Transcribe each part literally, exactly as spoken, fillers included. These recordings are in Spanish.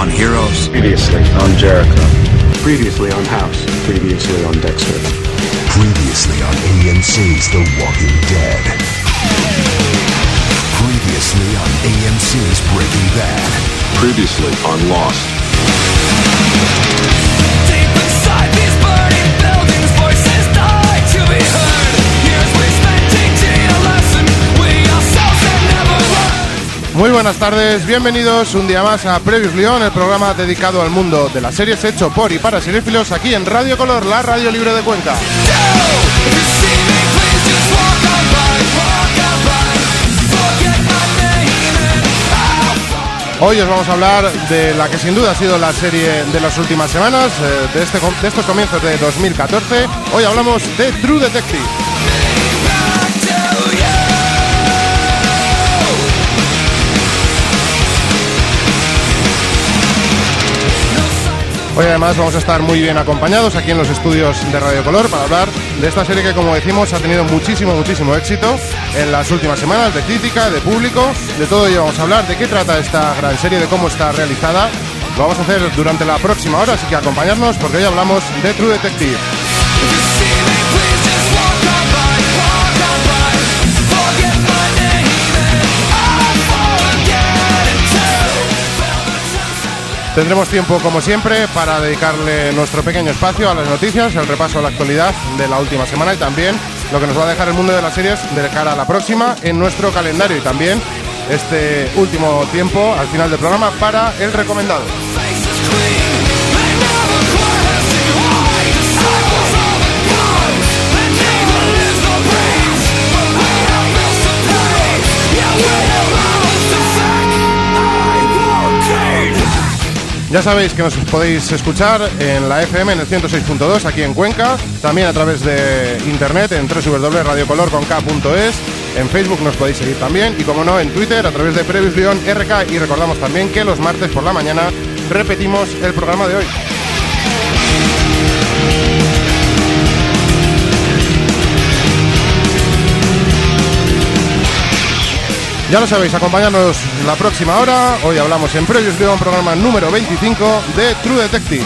on Heroes. Previously on Jericho. Previously on House. Previously on Dexter. Previously on A M C's The Walking Dead. Previously on A M C's Breaking Bad. Previously on Lost. Deep inside these burning buildings, voices die to be heard. Years we spent teaching a lesson we ourselves had never learned. Muy buenas tardes, bienvenidos un día más a Previously On, el programa dedicado al mundo de las series hecho por y para cinéfilos aquí en Radio Color, la radio libre de Cuenca. Hoy os vamos a hablar de la que sin duda ha sido la serie de las últimas semanas, eh, de, este, de estos comienzos de dos mil catorce. Hoy hablamos de True Detective. Hoy además vamos a estar muy bien acompañados aquí en los estudios de Radio Color para hablar de esta serie que, como decimos, ha tenido muchísimo, muchísimo éxito en las últimas semanas, de crítica, de público. De todo ello vamos a hablar, de qué trata esta gran serie, de cómo está realizada. Lo vamos a hacer durante la próxima hora, así que acompañadnos porque hoy hablamos de True Detective. Tendremos tiempo, como siempre, para dedicarle nuestro pequeño espacio a las noticias, el repaso a la actualidad de la última semana y también lo que nos va a dejar el mundo de las series de cara a la próxima en nuestro calendario, y también este último tiempo al final del programa para el recomendado. Ya sabéis que nos podéis escuchar en la F M en el ciento seis punto dos aquí en Cuenca, también a través de internet en doble u doble u doble u punto radio color con k punto es, en Facebook nos podéis seguir también y, como no, en Twitter a través de Previously On R K, y recordamos también que los martes por la mañana repetimos el programa de hoy. Ya lo sabéis, acompañadnos la próxima hora. Hoy hablamos en Previously On, programa número veinticinco de True Detective.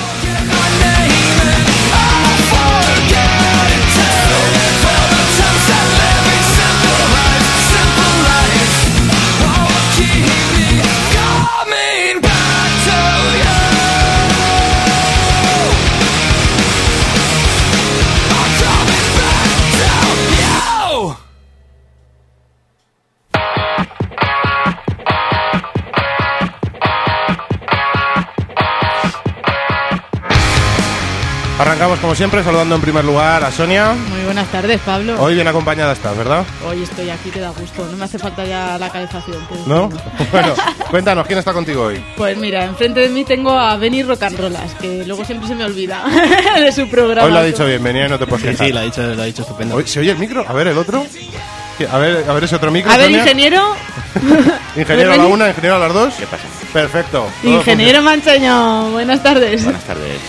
Arrancamos como siempre saludando en primer lugar a Sonia. Muy buenas tardes, Pablo. Hoy bien acompañada estás, ¿verdad? Hoy estoy aquí, te da gusto. No me hace falta ya la calefacción. Pues, ¿No? Bueno, cuéntanos, ¿quién está contigo hoy? Pues mira, enfrente de mí tengo a Benny Rock and Rollas, que luego siempre se me olvida de su programa. Hoy lo ha dicho bien, venía y no te puedes quejar. Sí, sí, lo ha dicho, lo ha dicho estupendo. Hoy, ¿se oye el micro? A ver, el otro. A ver, a ver ese otro micro. A ver, Sonia. ingeniero. Ingeniero a la una, ingeniero a las dos. ¿Qué pasa? Perfecto. Todo Ingeniero Manchaño, buenas tardes. Buenas tardes.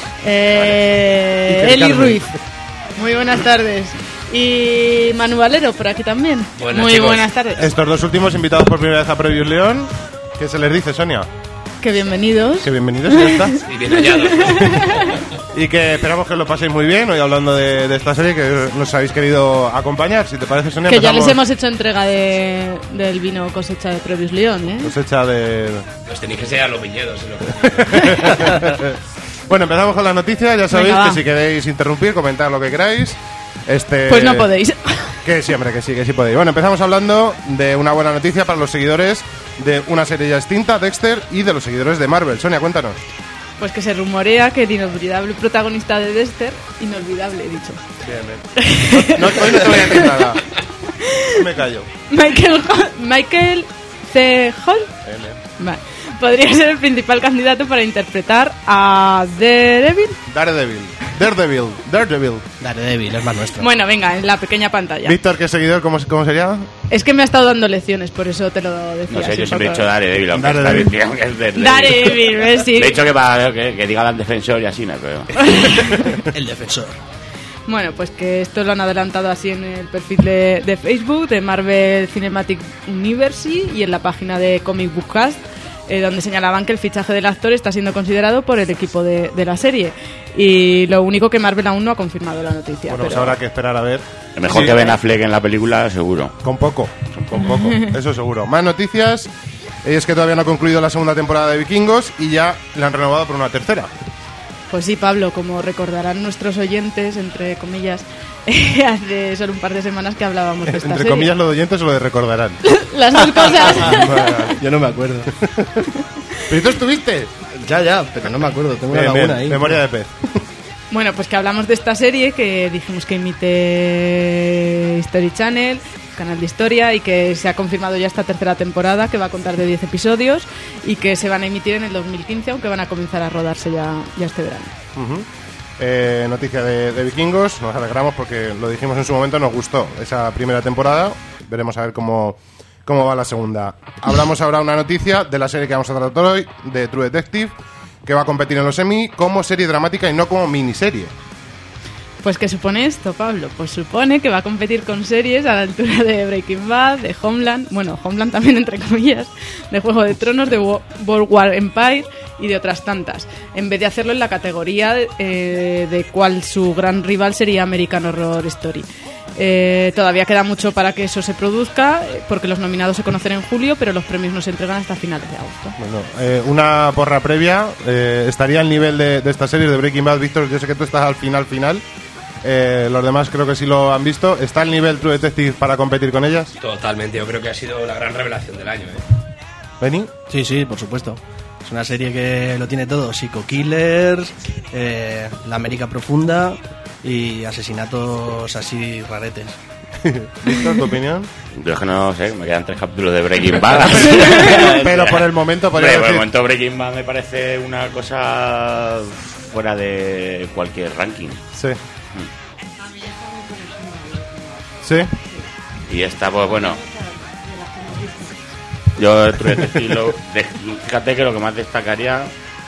Eh, Vale. Eli Ruiz, muy buenas tardes. Y Manu Valero, por aquí también. Buenas, muy chicos. buenas tardes. Estos dos últimos invitados por primera vez a Previously On. ¿Qué se les dice, Sonia? Que bienvenidos. Que bienvenidos, ya está. Y bien hallados. Y que esperamos que lo paséis muy bien hoy hablando de, de esta serie que nos habéis querido acompañar. Si te parece, Sonia, Que ya les empezamos hemos hecho entrega de, del vino cosecha de Previously On, ¿eh? cosecha de... Pues tenéis que ser a los viñedos. Lo Bueno, empezamos con la noticia. Ya sabéis Venga, que va. si queréis interrumpir, comentar lo que queráis. Este... Pues no podéis. Que sí, hombre, que sí, que sí podéis. Bueno, empezamos hablando de una buena noticia para los seguidores de una serie ya extinta, Dexter, y de los seguidores de Marvel. Sonia, cuéntanos. Pues que se rumorea que el inolvidable protagonista de Dexter, inolvidable he dicho, Bien, bien. No, no, hoy no te voy a decir nada. Me callo. Michael, Michael C. Hall, Bien, bien. vale, podría ser el principal candidato para interpretar a Daredevil. Daredevil. Daredevil. Daredevil. Daredevil, es más nuestro. Bueno, venga, en la pequeña pantalla. Víctor, ¿qué seguidor? ¿Cómo, cómo sería? Es que me ha estado dando lecciones, por eso te lo decía. No sé, así yo un siempre he poco. dicho Daredevil, aunque está Daredevil. bien que es de Daredevil, ¿ves? Sí. De hecho, que, va, que, que diga el defensor y así, no hay problema. El defensor. Bueno, pues que esto lo han adelantado así en el perfil de, de Facebook de Marvel Cinematic Universe y en la página de Comic Book Cast. eh, donde señalaban que el fichaje del actor está siendo considerado por el equipo de, de la serie. Y lo único que Marvel aún no ha confirmado la noticia. Bueno, pero... pues habrá que esperar a ver. Mejor Sí. que Ben Affleck en la película, seguro. Con poco, con poco, eso seguro. Más noticias, es que todavía no ha concluido la segunda temporada de Vikingos y ya la han renovado por una tercera. Pues sí, Pablo, como recordarán nuestros oyentes, entre comillas, hace solo un par de semanas que hablábamos de esta Entre serie. comillas, los oyentes o lo de recordarán. Las dos cosas. Vale, vale. Yo no me acuerdo. ¿Pero tú estuviste? Ya, ya, pero no me acuerdo. Tengo una Bien, laguna bien, ahí. memoria de pez. Bueno, pues que hablamos de esta serie que dijimos que emite History Channel, canal de historia, y que se ha confirmado ya esta tercera temporada, que va a contar de diez episodios y que se van a emitir en el dos mil quince, aunque van a comenzar a rodarse ya, ya este verano. Uh-huh. eh, noticia de, de Vikingos, nos alegramos porque lo dijimos en su momento, nos gustó esa primera temporada, veremos a ver cómo, cómo va la segunda. Hablamos ahora una noticia de la serie que vamos a tratar hoy, de True Detective, que va a competir en los Emmy como serie dramática y no como miniserie. Pues ¿qué supone esto, Pablo? Pues supone que va a competir con series a la altura de Breaking Bad, de Homeland, bueno, Homeland también entre comillas, de Juego de Tronos, de World War Empire y de otras tantas, en vez de hacerlo en la categoría eh, de cuál su gran rival sería American Horror Story. Eh, todavía queda mucho para que eso se produzca, eh, porque los nominados se conocen en julio, pero los premios no se entregan hasta finales de agosto. Bueno, eh, una porra previa, eh, estaría al nivel de, de esta serie de Breaking Bad. Víctor, yo sé que tú estás al final final, eh, los demás creo que sí lo han visto. ¿Está al nivel True Detective para competir con ellas? Totalmente, yo creo que ha sido la gran revelación del año, ¿eh? ¿Benny? Sí, sí, por supuesto. Es una serie que lo tiene todo. Psico-killers, eh, la América profunda y asesinatos así raretes. Víctor, ¿tu opinión? Yo es que no sé, me quedan tres capítulos de Breaking Bad. Pero por el momento podría Hombre, por el decir... momento Breaking Bad me parece una cosa fuera de cualquier ranking. Sí. Sí. Y esta, pues bueno. Yo, True Detective, lo- de- fíjate que lo que más destacaría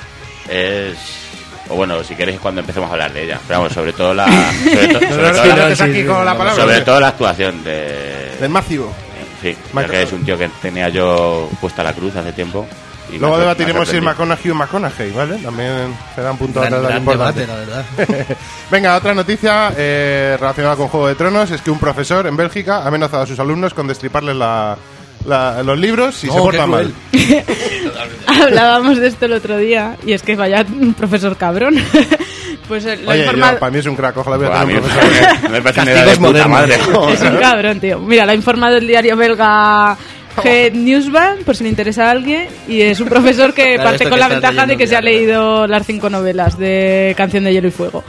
es. O bueno, si queréis, cuando empecemos a hablar de ella. Pero vamos, sobre todo la. Sobre, to- sobre todo ¿Te la, metes aquí con la palabra? sobre ¿o qué? todo la actuación de. Del Mácigo. Sí, Mac- ya que es un tío que tenía yo puesta a la cruz hace tiempo. y Luego me ha- debatiremos me ha si es sorprendido. McConaughey o McConaughey, ¿vale? También será un punto Gran, de gran importante. debate, la verdad. Venga, otra noticia eh, relacionada con Juego de Tronos es que un profesor en Bélgica ha amenazado a sus alumnos con destriparles la, la- los libros si No, se qué portan mal. cruel. Hablábamos de esto el otro día, y es que vaya un profesor cabrón. Pues eh, lo Oye, informa- yo, para mí es un crack, ojalá Pues hubiera a mí tenido un me profesor. parece- me parece una idea de Castigos puta madre. modernos. Es un cabrón, tío. Mira, lo ha informado el diario belga Head Newsband, por si le interesa a alguien, y es un profesor que Claro, parte esto con que la estás ventaja de leyendo que se ha ya, ¿verdad? leído las cinco novelas de Canción de Hielo y Fuego.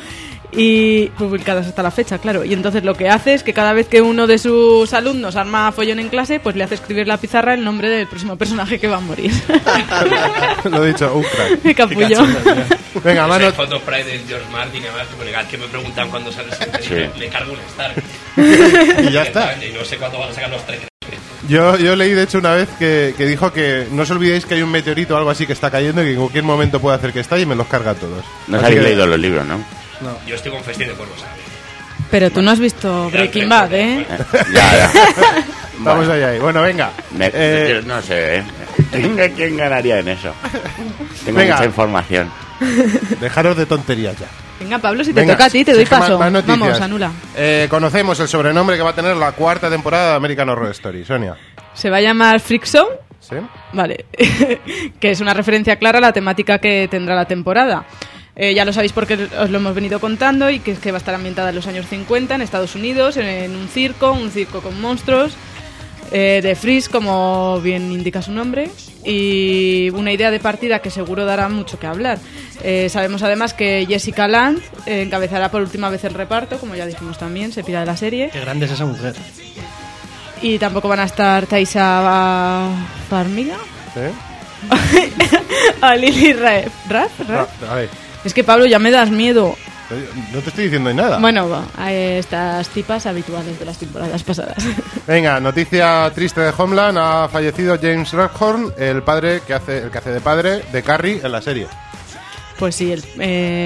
Y publicadas hasta la fecha, claro. Y entonces lo que hace es que cada vez que uno de sus alumnos arma follón en clase, pues le hace escribir en la pizarra el nombre del próximo personaje que va a morir. Lo he dicho, un crack. Me capullo. Venga, No mano. sé, Photo Pride de George Martin, además, que, pone, que me preguntan cuándo sale ese Sí. le, le cargo un Star. Y ya está. Y no sé cuándo van a sacar los tres. Yo, yo leí de hecho una vez que, que dijo que no os olvidéis que hay un meteorito o algo así que está cayendo y que en cualquier momento puede hacer que estalle y me los carga a todos. No os Así habéis que- leído los libros, ¿no? Yo estoy con Festín de Cuervos, ¿sabes? Pero tú no has visto Breaking Bad, ¿eh? Ya, ya. Estamos ahí, ahí. Bueno, venga. Me- Eh, yo no sé, ¿eh? ¿Quién, quién ganaría en eso? Tengo Venga. mucha información. dejaros de tonterías ya. Venga, Pablo, si te Venga, toca a ti, te si doy es que más- paso. más noticias. Vamos, anula. Eh, conocemos el sobrenombre que va a tener la cuarta temporada de American Horror Story. Sonia. Se va a llamar Freak Zone. ¿Sí? Vale, que es una referencia clara a la temática que tendrá la temporada. Eh, ya lo sabéis porque os lo hemos venido contando, y que es que va a estar ambientada en los años cincuenta en Estados Unidos, en, en un circo, un circo con monstruos, eh, de Freeze, como bien indica su nombre, y una idea de partida que seguro dará mucho que hablar. Eh, sabemos además que Jessica Lange eh, encabezará por última vez el reparto, como ya dijimos también, se pira de la serie. Qué grande es esa mujer. Y tampoco van a estar Taissa Farmiga ¿Sí? o Lily Raff. ¿Raff? ¿Raff? Ah, a ver, Es que Pablo, ya me das miedo. no te estoy diciendo nada. Bueno, va, a estas tipas habituales de las temporadas pasadas. Venga, noticia triste de Homeland. Ha fallecido James Redhorn, el padre que hace, el que hace de padre de Carrie en la serie. Pues sí, él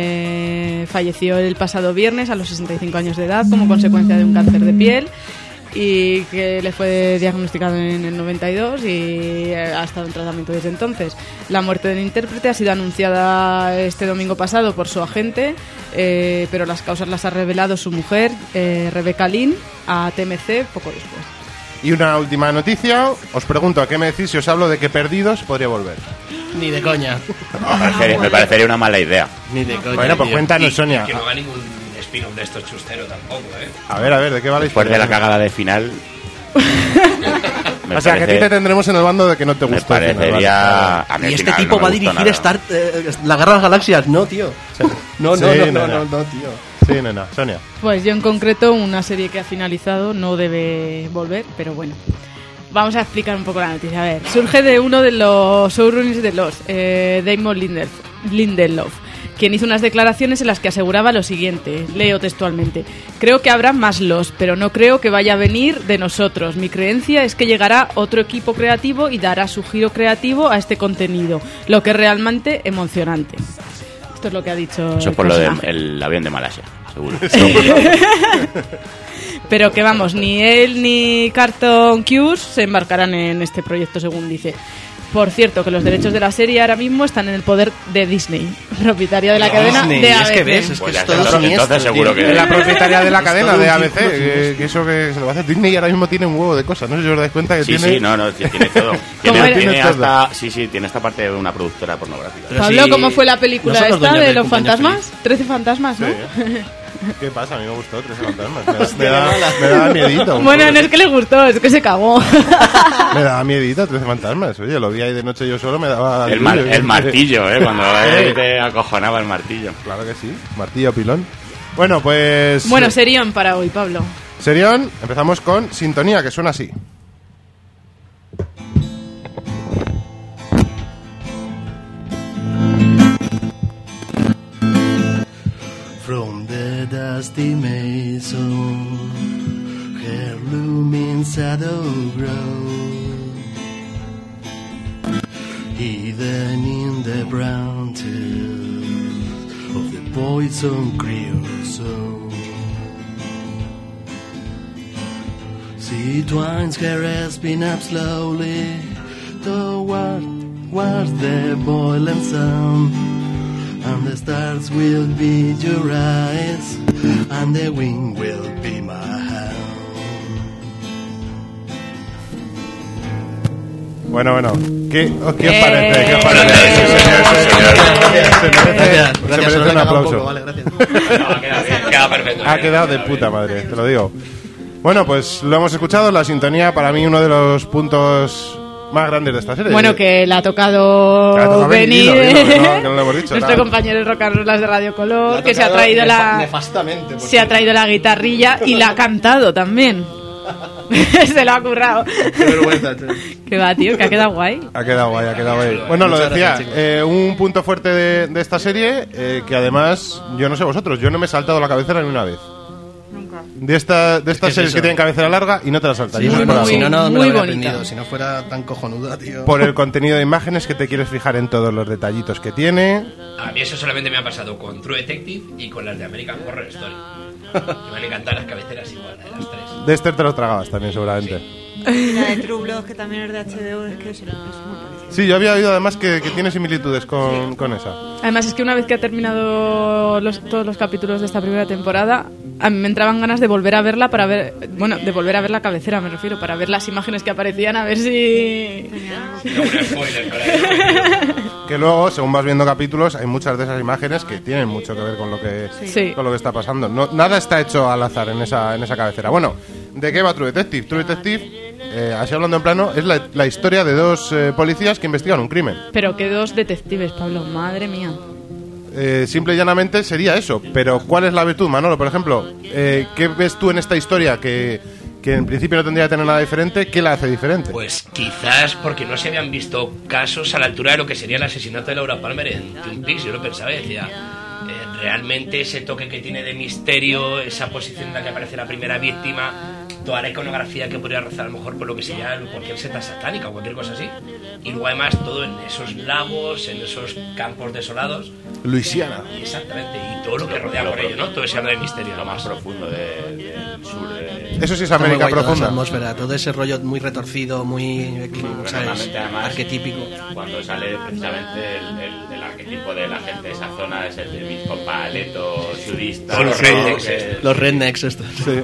eh, falleció el pasado viernes a los sesenta y cinco años de edad como consecuencia de un cáncer de piel. y que le fue diagnosticado en el noventa y dos y ha estado en tratamiento desde entonces. La muerte del intérprete ha sido anunciada este domingo pasado por su agente, eh, pero las causas las ha revelado su mujer, eh, Rebecca Lynn, a T M C poco después. Y una última noticia, os pregunto, ¿a qué me decís si os hablo de que Perdidos podría volver? Ni de coña. Me parecería, me parecería una mala idea. Ni de coña. Bueno, pues tío. cuéntanos, Y Sonia. que no haga ningún spin-off de estos chustero tampoco, ¿eh? A ver, a ver, ¿de qué va la Después historia? de la cagada de final... me O sea, que a ti parece- te tendremos en el bando de que no te Me gustó. el final, parecería... vale. a mí el Y este final tipo no me va a gustó dirigir nada. Star, eh, la Guerra de las Galaxias. No, tío. No, no, Sí, no, no, nena. no, no, tío. Sí, nena, Sonia. Pues yo en concreto, una serie que ha finalizado no debe volver, pero bueno. Vamos a explicar un poco la noticia. A ver, surge de uno de los showrunners de Lost, eh, Damon Lindelof, Lindelof, quien hizo unas declaraciones en las que aseguraba lo siguiente, leo textualmente: creo que habrá más Lost, pero no creo que vaya a venir de nosotros. Mi creencia es que llegará otro equipo creativo y dará su giro creativo a este contenido, lo que es realmente emocionante. Esto es lo que ha dicho Eso el es por lo personaje. del avión de Malasia, seguro. Pero que vamos, ni él ni Cartoon Cuse se embarcarán en este proyecto, según dice. Por cierto, que los derechos de la serie ahora mismo están en el poder de Disney, propietaria de la cadena Disney, de es A B C. que ves, es Pues que ya es todo está, entonces siniestro, seguro tío. que- Es la propietaria de la Es cadena todo de un A B C, círculo que, siniestro. que eso que se lo va a hacer Disney ahora mismo tiene un huevo de cosas. No sé si os dais cuenta que Sí, tiene... sí, no, no, sí, tiene todo. ¿Cómo Tiene, era? tiene Tiene todo. hasta, sí, sí, tiene esta parte de una productora pornográfica. Pero Pablo, si ¿cómo fue la película no son los esta dueños de del los cumpleaños fantasmas? feliz. Trece fantasmas, ¿no? Sí. ¿Qué pasa? A mí me gustó Trece fantasmas. Me, da- me, da- me daba miedito. un Bueno, poco. no es que le gustó, es que se cagó. Me daba miedito Trece fantasmas. Oye, lo vi ahí de noche yo solo, me daba... El, mar- alivio. el martillo, ¿eh? Cuando él te acojonaba el martillo. Claro que sí. Martillo pilón. Bueno, pues... Bueno, serión para hoy, Pablo. Serión, empezamos con Sintonía, que suena así. From the dusty mason, her looming shadow grows, hidden in the brown tooth of the poison creosote. She twines her spin up slowly toward, towards the boiling sun. And the stars will be your eyes, and the wind will be my hand. Bueno, bueno. ¿Qué, os- ¿qué os Eh. parece? ¿Qué os parece? Gracias, Sí, señor, sí, señor. Se merece, Gracias, se gracias, merece solo un me he cagado aplauso. poco, vale, gracias. No, queda bien, queda perfecto. Ha quedado de puta madre, te lo digo. Bueno, pues lo hemos escuchado, la sintonía para mí uno de los puntos más grandes de esta serie. Bueno, que le ha tocado Que le ha tocado venir venir, dilo, dilo, que no- que no lo hemos dicho, nuestro nada. compañero de Rock and Rollas de Radio Color, que se ha traído la Nefastamente. por se ha cierto. traído la guitarrilla y la ha cantado también. Se lo ha currado. Qué vergüenza, tío. Que va, tío, que ha quedado guay. Ha quedado guay, ha quedado guay. Bueno, lo Muchas decía, gracias, chicos. eh, un punto fuerte de, de esta serie, eh, que además, yo no sé vosotros, yo no me he saltado la cabecera ni una vez. De, esta, de estas es series eso. que tienen cabecera larga y no te la Sí, saltarías. no, por, no, algo. si no, no me lo muy habría bonita. aprendido. Si no fuera tan cojonuda, tío. Por el contenido de imágenes que te quieres fijar en todos los detallitos que tiene. A mí eso solamente me ha pasado con True Detective y con las de American Horror Story. Que me han encantado las cabeceras igual, de las tres. Dexter te lo tragabas también, seguramente. Y la de True Blood, que también es de H B O, es que es, es muy parecida. Sí, yo había oído además que, que tiene similitudes con, con esa. Además es que una vez que ha terminado los- todos los capítulos de esta primera temporada, a mí me entraban ganas de volver a verla para ver, bueno, de volver a ver la cabecera, me refiero, para ver las imágenes que aparecían, a ver si... No, un spoiler para eso. Que luego, según vas viendo capítulos, hay muchas de esas imágenes que tienen mucho que ver con lo que, Sí. con lo que está pasando. No, nada está hecho al azar en esa, en esa cabecera. Bueno, ¿de qué va True Detective? True Detective, eh, así hablando en plano, es la, la historia de dos eh, policías que investigan un crimen. Pero que dos detectives, Pablo, madre mía. Eh, simple y llanamente sería eso. Pero ¿cuál es la virtud, Manolo? Por ejemplo, eh, ¿qué ves tú en esta historia que, que en principio no tendría que tener nada diferente? ¿Qué la hace diferente? Pues quizás porque no se habían visto casos a la altura de lo que sería el asesinato de Laura Palmer en Twin Peaks. Yo lo pensaba y decía, eh, realmente ese toque que tiene de misterio, esa posición en la que aparece la primera víctima, toda la iconografía que podría rozar a lo mejor por lo que sería cualquier seta satánica o cualquier cosa así. Y luego además todo en esos lagos, en esos campos desolados. Luisiana. Exactamente, y todo lo que rodea por ello, ¿no? Todo ese halo de misterio. Lo más profundo de- del sur de, Eso sí es Está muy América guay toda profunda. esa atmósfera, todo ese rollo muy retorcido, muy, ¿sabes? Normalmente, además, Arquetípico. Cuando sale precisamente el, el, el arquetipo de la gente de esa zona, es el de mismo paleto, sudista, Son los ¿no? rednecks, Que- Los rednecks estos. Sí.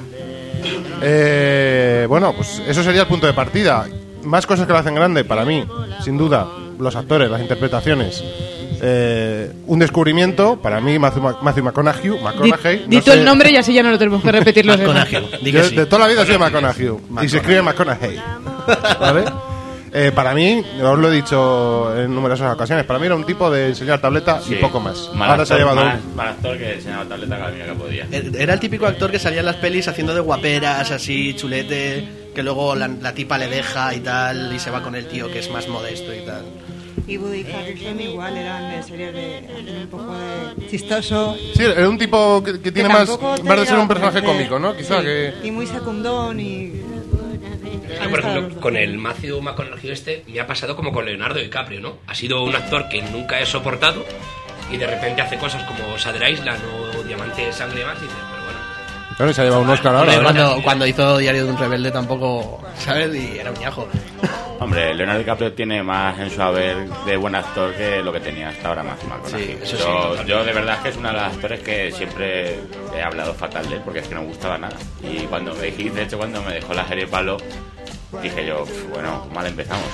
Eh, bueno, pues eso sería el punto de partida. Más cosas que lo hacen grande, para mí, sin duda, los actores, las interpretaciones. Eh, un descubrimiento, para mí, Matthew, Mc- Matthew McConaughey. Di, McConaughey di no tú sé- el nombre y así ya no lo tenemos que repetir los demás. McConaughey, di que Yo sí. de toda la vida he sido McConaughey. Y se escribe McConaughey. ¿Vale? Eh, para mí, os lo he dicho en numerosas ocasiones, para mí era un tipo de enseñar tableta Sí. y poco más. Mal Ahora se ha actor, llevado mal, un- mal actor que enseñaba tableta cada día que podía. Era el típico actor que salía en las pelis haciendo de guaperas, así, chulete, que luego la, la tipa le deja y tal, y se va con el tío que es más modesto y tal. Y Woody Harrelson igual, eran de series de hacer un poco de chistoso. Sí, era un tipo que, que tiene más, tampoco más de ser un tenía personaje bastante- cómico, ¿no? Quizá sí, que... Y muy secundón y... Yo, por ejemplo, con el Matthew McConaughey este me ha pasado como con Leonardo DiCaprio, ¿no? Ha sido un actor que nunca he soportado y de repente hace cosas como Shutter Island o Diamante de Sangre y demás y dices, pero bueno. Claro, y se ha llevado un Oscar ahora. Hombre, ¿verdad? cuando, cuando hizo Diario de un Rebelde tampoco, ¿sabes? Y era un ñajo. Hombre, Leonardo DiCaprio tiene más en su haber de buen actor que lo que tenía hasta ahora Matthew McConaughey. Sí, eso yo, sí. yo de verdad es que es uno de los actores que siempre he hablado fatal de él porque es que no me gustaba nada. Y cuando me dijiste, de hecho, cuando me dejó la serie Palo, dije yo, "Pf, bueno, mal empezamos.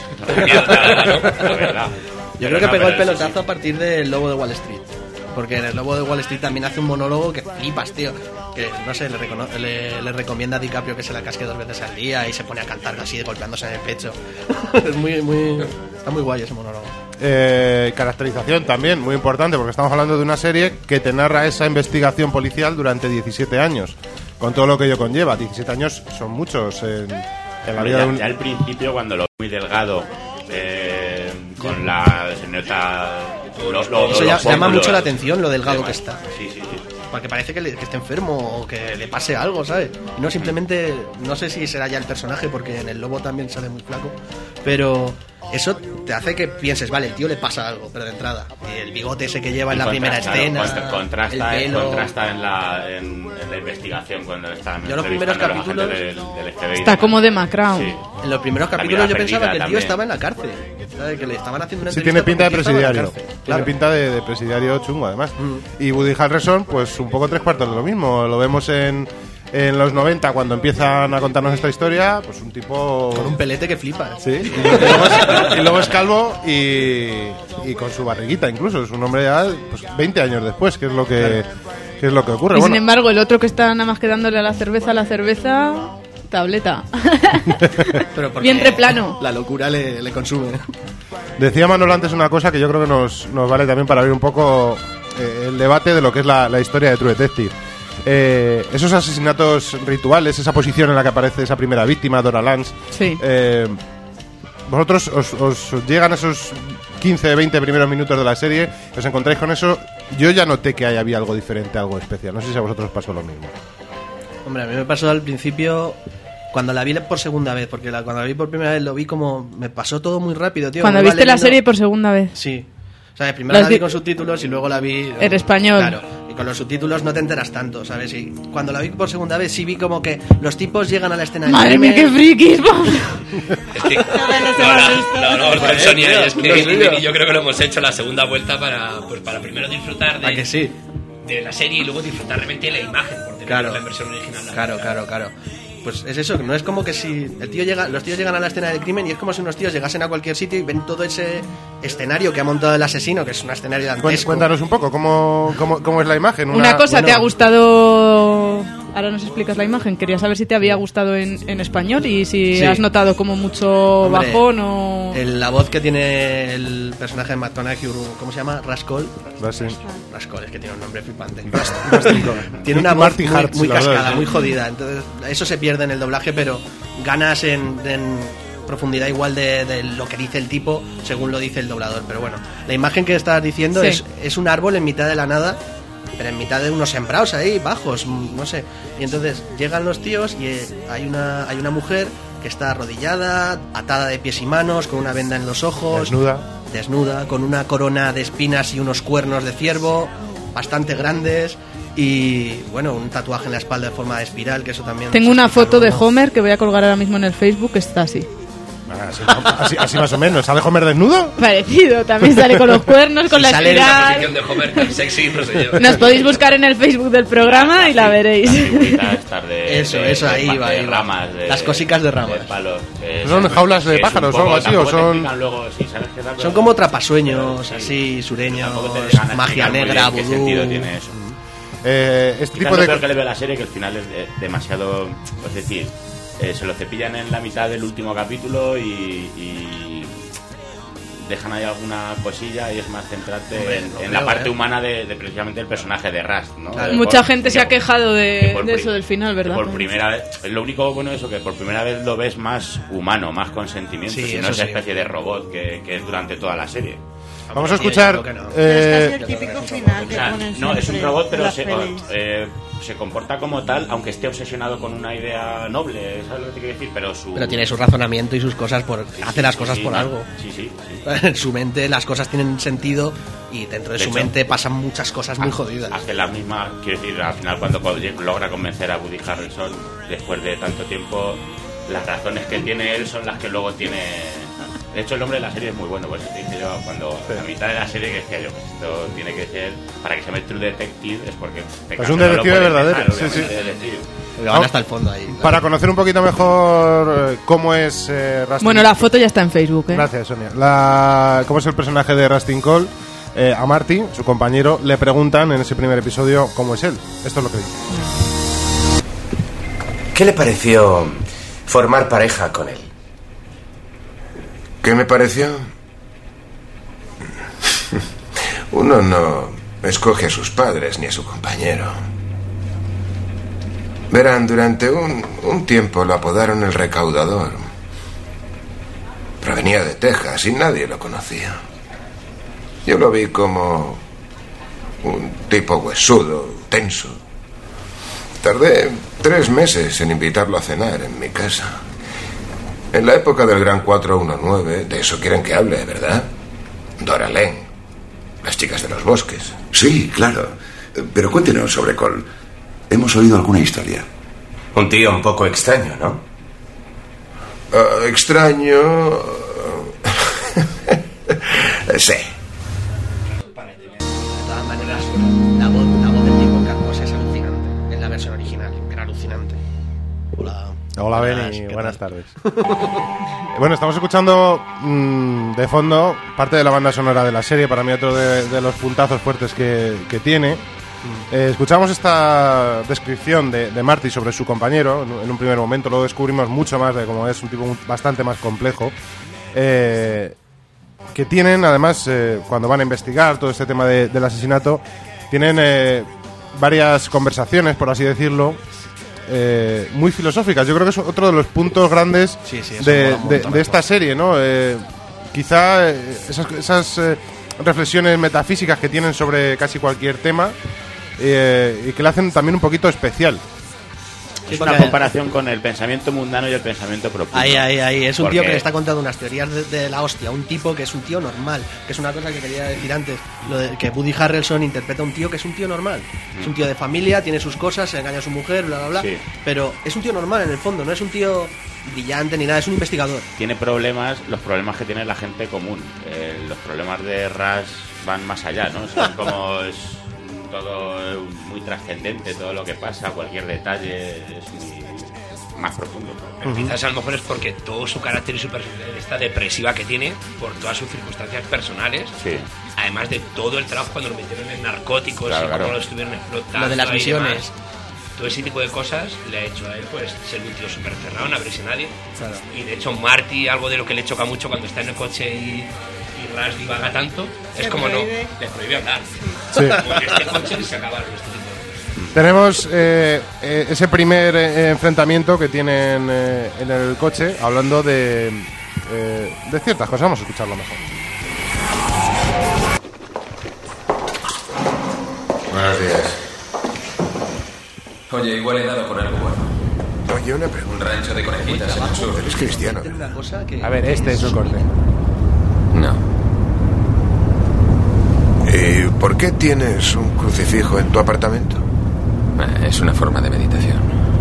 La verdad. Yo Pero creo que no, pegó el pero sí, pelotazo a partir del Lobo de Wall Street. Porque en el Lobo de Wall Street también hace un monólogo que flipas, tío. Que, no sé, le, recono- le, le recomienda a DiCaprio que se la casque dos veces al día y se pone a cantar así, golpeándose en el pecho. Es muy, muy... Está muy guay ese monólogo. Eh, caracterización también, muy importante, porque estamos hablando de una serie que te narra esa investigación policial durante diecisiete años, con todo lo que ello conlleva. diecisiete años son muchos en, en la Hombre, vida ya, de un... ya al principio, cuando lo vi muy delgado, eh, con la se nota lo- lo- Eso los ya- llama pómulos. mucho la atención, lo delgado Demás. que está. Sí, sí, sí. Porque parece que, le- que esté enfermo o que le pase algo, ¿sabes? Y no simplemente, no sé si será ya el personaje, porque en el Lobo también sale muy flaco, pero eso te hace que pienses, vale, el tío le pasa algo, pero de entrada. Y el bigote ese que lleva en Y la primera contrasta, escena, contra- contrasta, el pelo... contrasta en la, en, en la investigación cuando están Yo los primeros entrevistando a la capítulos- gente del, del F B I. Está como demacrado. Sí. En los primeros También capítulos la yo pensaba que el perdida tío también. estaba en la cárcel, ¿sabes? Que le estaban haciendo una Sí, entrevista tiene pinta de porque el tío estaba en la presidiario. cárcel. Tiene Claro. pinta de, de presidiario chungo, además. Mm. Y Woody Harrelson, pues un poco tres cuartos de lo mismo. Lo vemos en, en los noventa, cuando empiezan a contarnos esta historia, pues un tipo... Con un pelete que flipa. Sí, y luego es, y luego es calvo y, y con su barriguita incluso. Es un hombre ya pues, veinte años después, que es lo que, que, es lo que ocurre. Y sin Bueno, embargo, el otro que está nada más que dándole a la cerveza, a la cerveza, tableta. Pero porque Vientre plano. La locura le, le consume. decía Manolo antes una cosa que yo creo que nos, nos vale también para abrir un poco eh, el debate de lo que es la, la historia de True Detective. Eh, esos asesinatos rituales, esa posición en la que aparece esa primera víctima, Dora Lance. Sí. Eh, vosotros os, os llegan esos quince, veinte primeros minutos de la serie, os encontráis con eso. Yo ya noté que ahí había algo diferente, algo especial. No sé si a vosotros os pasó lo mismo. Hombre, a mí me pasó al principio cuando la vi por segunda vez, porque la, cuando la vi por primera vez lo vi como... Me pasó todo muy rápido, tío. Cuando me iba viste la leyendo- serie por segunda vez. Sí. O sea, primero Las la vi vi- con subtítulos y luego la vi... En español. Claro. Y con los subtítulos no te enteras tanto, ¿sabes? Y cuando la vi por segunda vez sí vi como que los tipos llegan a la escena del Madre mía, qué crimen. frikis, vamos. Es que, no, hemos no, visto. no, no, con Sonia, es que Lo suyo. y yo creo que lo hemos hecho la segunda vuelta para, pues, para primero disfrutar ¿A de, que sí? de la serie y luego disfrutar realmente de la imagen, por tener Claro. la versión original. la Claro, primera. claro, claro. Pues es eso, que no es como que si el tío llega, los tíos llegan a la escena del crimen y es como si unos tíos llegasen a cualquier sitio y ven todo ese escenario que ha montado el asesino, que es un escenario Cuen- dantesco. Cuéntanos un poco cómo, cómo, cómo es la imagen. Una cosa, bueno. ¿te ha gustado? Ahora nos explicas la imagen. Quería saber si te había gustado en, en español y si Sí. has notado como mucho Hombre, bajón o... el- la voz que tiene el personaje de McConaughey, ¿cómo se llama? Rascol. Va, sí. Rascol, es que tiene un nombre flipante. Rustin. Tiene una voz Marty muy, Hartz, muy los dos, cascada, sí. muy jodida. Entonces, eso se pierde en el doblaje, pero ganas en, en profundidad igual de, de lo que dice el tipo, según lo dice el doblador. Pero bueno, la imagen que estás diciendo Sí. es, es un árbol en mitad de la nada, pero en mitad de unos sembrados ahí, bajos, mm, no sé. Y entonces llegan los tíos y eh, hay una, hay una mujer que está arrodillada, atada de pies y manos, con una venda en los ojos. Desnuda. Desnuda, con una corona de espinas y unos cuernos de ciervo bastante grandes. Y bueno, un tatuaje en la espalda de forma de espiral, que eso también... Tengo una foto de Homer que voy a colgar ahora mismo en el Facebook, que está así. Así, así, así más o menos. ¿Sale Homer desnudo? Parecido, también sale con los cuernos, con si la sale espiral. en la posición de Homer tan sexy, no sé yo. Nos podéis buscar en el Facebook del programa y la veréis. De, eso, de, eso, de, ahí de, va, de ahí va. ramas, de, las cosicas de ramas. De palos, eh, ¿Son jaulas de pájaros o algo así? ¿O son...? Luego, sí, ¿sabes qué tal? Son como trapasueños, sí, así, sureños, magia negra, ¿Qué vudú. sentido tiene eso? Eh, este Quizás tipo lo de... peor que le veo a la serie, que el final es de, demasiado... Es decir, eh, se lo cepillan en la mitad del último capítulo y... y dejan ahí alguna cosilla y es más centrarte Hombre, en, en la parte eh. humana de, de precisamente el personaje de Rust, ¿no? Claro. De Mucha por, gente que, se ha quejado de, de eso pri- del final, ¿verdad? Por primera vez, es lo único bueno de eso, que por primera vez lo ves más humano, más con sentimientos, sí, y no esa sí. especie de robot que, que es durante toda la serie. Vamos a escuchar... No. Eh, Es el típico final que o sea, ponen no, es un siempre robot, pero las se, pelis. eh, se comporta como tal, aunque esté obsesionado con una idea noble, ¿sabes lo que te quiero decir? Pero, su... pero tiene su razonamiento y sus cosas, por sí, hace sí, las sí, cosas sí, por no. algo. Sí, sí, sí. En su mente las cosas tienen sentido y dentro de, De su hecho, mente pasan muchas cosas muy hace, jodidas. Hace la misma, quiero decir, al final cuando logra convencer a Woody Harrelson, después de tanto tiempo, las razones que tiene él son las que luego tiene... De hecho, el nombre de la serie es muy bueno, pues te dije yo cuando sí. a mitad de la serie que decía yo, pues esto tiene que ser, para que se llame True Detective, es porque... Es un detective no verdadero, dejar, sí, sí. Detective. Van hasta el fondo ahí. Claro. Para conocer un poquito mejor cómo es eh, Rustin... Bueno, la foto ya está en Facebook, ¿eh? Gracias, Sonia. La... ¿Cómo es el personaje de Rustin Cole? Eh, a Marty, su compañero, le preguntan en ese primer episodio cómo es él. Esto es lo que dice. ¿Qué le pareció formar pareja con él? ¿Qué me pareció? Uno no escoge a sus padres ni a su compañero. Verán, durante un, un tiempo lo apodaron el recaudador. Provenía de Texas y nadie lo conocía. Yo lo vi como un tipo huesudo, tenso. Tardé tres meses en invitarlo a cenar en mi casa. En la época del Gran cuatro uno nueve, de eso quieren que hable, ¿verdad? Dora Len, las chicas de los bosques. Sí, claro. Pero cuéntenos sobre Cole. Hemos oído alguna historia. Un tío un poco extraño, ¿no? Uh, extraño... sí. De todas maneras, la voz, la voz del tipo Carlos es alucinante. En la versión original, era alucinante. Hola. Hola, Beni, buenas tardes. Bueno, estamos escuchando mmm, de fondo parte de la banda sonora de la serie, para mí otro de, de los puntazos fuertes que, que tiene. Eh, escuchamos esta descripción de, de Marty sobre su compañero en, en un primer momento, luego descubrimos mucho más de cómo es un tipo bastante más complejo. Eh, que tienen, además, eh, cuando van a investigar todo este tema de, del asesinato, tienen eh, varias conversaciones, por así decirlo, Eh, muy filosóficas. Yo creo que es otro de los puntos grandes sí, sí, de, de, de esta serie, ¿no? Eh, quizá eh, esas, esas eh, reflexiones metafísicas que tienen sobre casi cualquier tema eh, y que le hacen también un poquito especial. Es una comparación con el pensamiento mundano y el pensamiento profundo. Ahí, ahí, ahí. Es un Porque... tío que le está contando unas teorías de, de la hostia. Un tipo que es un tío normal. Que es una cosa que quería decir antes. Lo de que Woody Harrelson interpreta a un tío que es un tío normal. Mm. Es un tío de familia, tiene sus cosas, se engaña a su mujer, bla, bla, bla. Sí. Pero es un tío normal en el fondo. No es un tío brillante ni nada, es un investigador. Tiene problemas, los problemas que tiene la gente común. Eh, los problemas de Rush van más allá, ¿no? Son como... Es todo muy trascendente, todo lo que pasa, cualquier detalle es muy... más profundo. Pero quizás a lo mejor es porque todo su carácter y su personalidad, esta depresiva que tiene por todas sus circunstancias personales, sí. Además de todo el trabajo cuando lo metieron en narcóticos, claro, y claro. cómo lo estuvieron explotando, lo de las misiones, demás, todo ese tipo de cosas le ha hecho a él pues ser un tío súper cerrado, no abrirse a nadie. Claro. Y de hecho Marty, algo de lo que le choca mucho cuando está en el coche y, y Rush divaga tanto, es como prohíbe. no, le prohíbe hablar. Sí. Como en este coche se acaba el resto. Tenemos eh, eh, ese primer eh, enfrentamiento que tienen eh, en el coche, hablando de, eh, de ciertas cosas. Vamos a escucharlo mejor. Buenos días. Oye, igual he dado con algo bueno. Oye, una pregunta. Un rancho de conejitas en el sur. Eres cristiano. A ver, este es el corte. No. ¿Y por qué tienes un crucifijo en tu apartamento? Eh, Es una forma de meditación.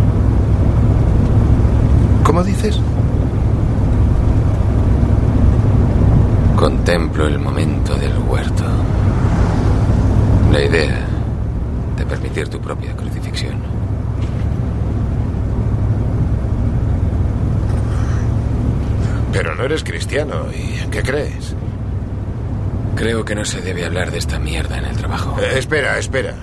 ¿Cómo dices? Contemplo el momento del huerto. La idea de permitir tu propia crucifixión. Pero no eres cristiano, ¿y en qué crees? Creo que no se debe hablar de esta mierda en el trabajo. Eh, espera, espera.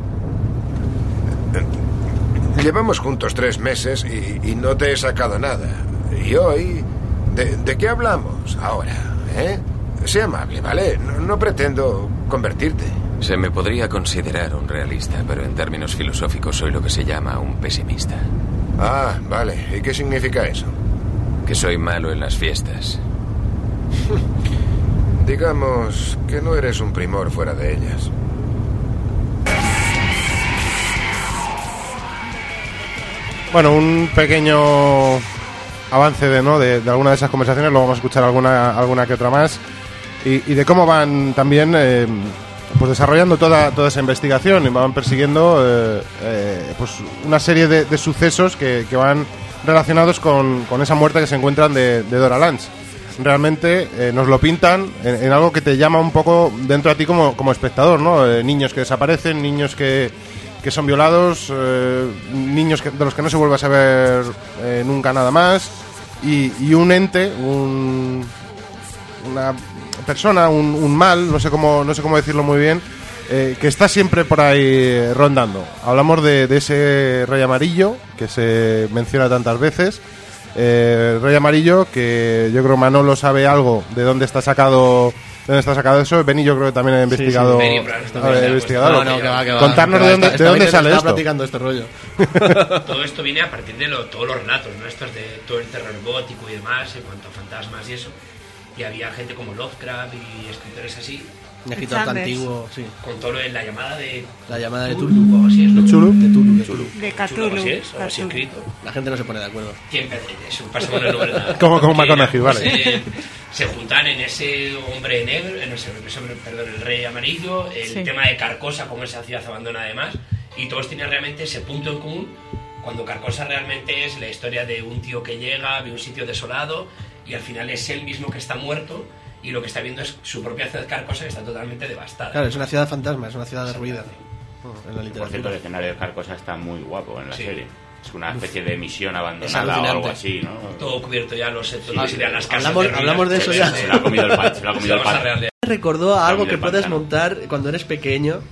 Llevamos juntos tres meses y, y no te he sacado nada. Y hoy... ¿De, de qué hablamos ahora? ¿Eh? Sé amable, ¿vale? No, no pretendo convertirte. Se me podría considerar un realista, pero en términos filosóficos soy lo que se llama un pesimista. Ah, vale. ¿Y qué significa eso? Que soy malo en las fiestas. Digamos que no eres un primor fuera de ellas. Bueno, un pequeño avance de, ¿no? de, de alguna de esas conversaciones, luego vamos a escuchar alguna, alguna que otra más, y, y de cómo van también eh, pues desarrollando toda, toda esa investigación y van persiguiendo eh, eh, pues una serie de, de sucesos que, que van relacionados con, con esa muerte que se encuentran de, de Dora Lance. Realmente eh, nos lo pintan en, en algo que te llama un poco dentro de ti como, como espectador, ¿no? Eh, niños que desaparecen, niños que, que son violados, eh, niños que, de los que no se vuelve a saber eh, nunca nada más, y, y un ente, un, una persona, un, un mal, no sé cómo, no sé cómo decirlo muy bien, eh, que está siempre por ahí rondando. Hablamos de, de ese Rey Amarillo que se menciona tantas veces. Eh, Rey Amarillo, que yo creo Manolo sabe algo de dónde está sacado, de dónde está sacado eso. Benny yo creo que también ha investigado. Sí, sí. Benny, claro, a ver, investigado. No, no, que va, que va. Contarnos Que va, de dónde, esta- de dónde esta sale está esto. platicando este rollo. Todo esto viene a partir de lo- todos los relatos, ¿no? Estos de todo el terror gótico y demás, en cuanto a fantasmas y eso. Y había gente como Lovecraft y escritores así. Un escritor antiguo, sí. Con todo lo de la llamada de... La llamada de Tulu, Tulu. o así es, ¿no? De Tulu. De Tulu. De Tulu. De Cthulhu, Cthulhu. así es, o así escrito. La gente no se pone de acuerdo. ¿Quién eso? Pasa con la novela. Como- como Que, McConaughey, pues, vale. eh, se juntan en ese hombre negro, en ese, ese- perdón, el Rey Amarillo, el Sí. tema de Carcosa, como esa ciudad abandonada además, y todos tienen realmente ese punto en común, cuando Carcosa realmente es la historia de un tío que llega, ve un sitio desolado, y al final es él mismo que está muerto, y lo que está viendo es su propia ciudad Carcosa que está totalmente devastada. Claro, es una ciudad fantasma, es una ciudad derruida. En la Por cierto, el literatura. escenario de Carcosa está muy guapo en la Sí. serie. Es una especie de misión Es abandonada o alucinante. algo así, ¿no? Todo cubierto ya, los Sí, todos sí. serían las casas Hablamos- de ruinas. hablamos de eso Se- ya. se- Se lo ha comido el pan, se lo ha comido el Vamos a pan. realidad. Me recordó a algo que Cambio de puedes pantano. montar cuando eres pequeño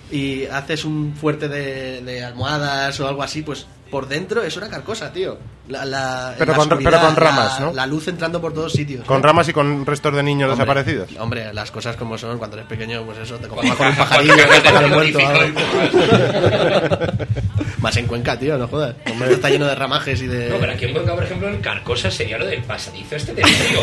y haces un fuerte de, de almohadas o algo así, pues por dentro es una carcosa, tío. La, la, Pero la con- oscuridad, pero con ramas, la- ¿no? La luz entrando por todos sitios. Con ¿no? ramas y con restos de niños Hombre, desaparecidos. Hombre, las cosas como son, cuando eres pequeño, pues eso, te Cuando- confirmas con un cuando pajarillo, te un pájaro muerto. identifico algo. Más en Cuenca, tío, no jodas. Hombre, está lleno de ramajes y de... No, pero aquí en Cuenca, por ejemplo, en Carcosa sería lo del pasadizo este del río.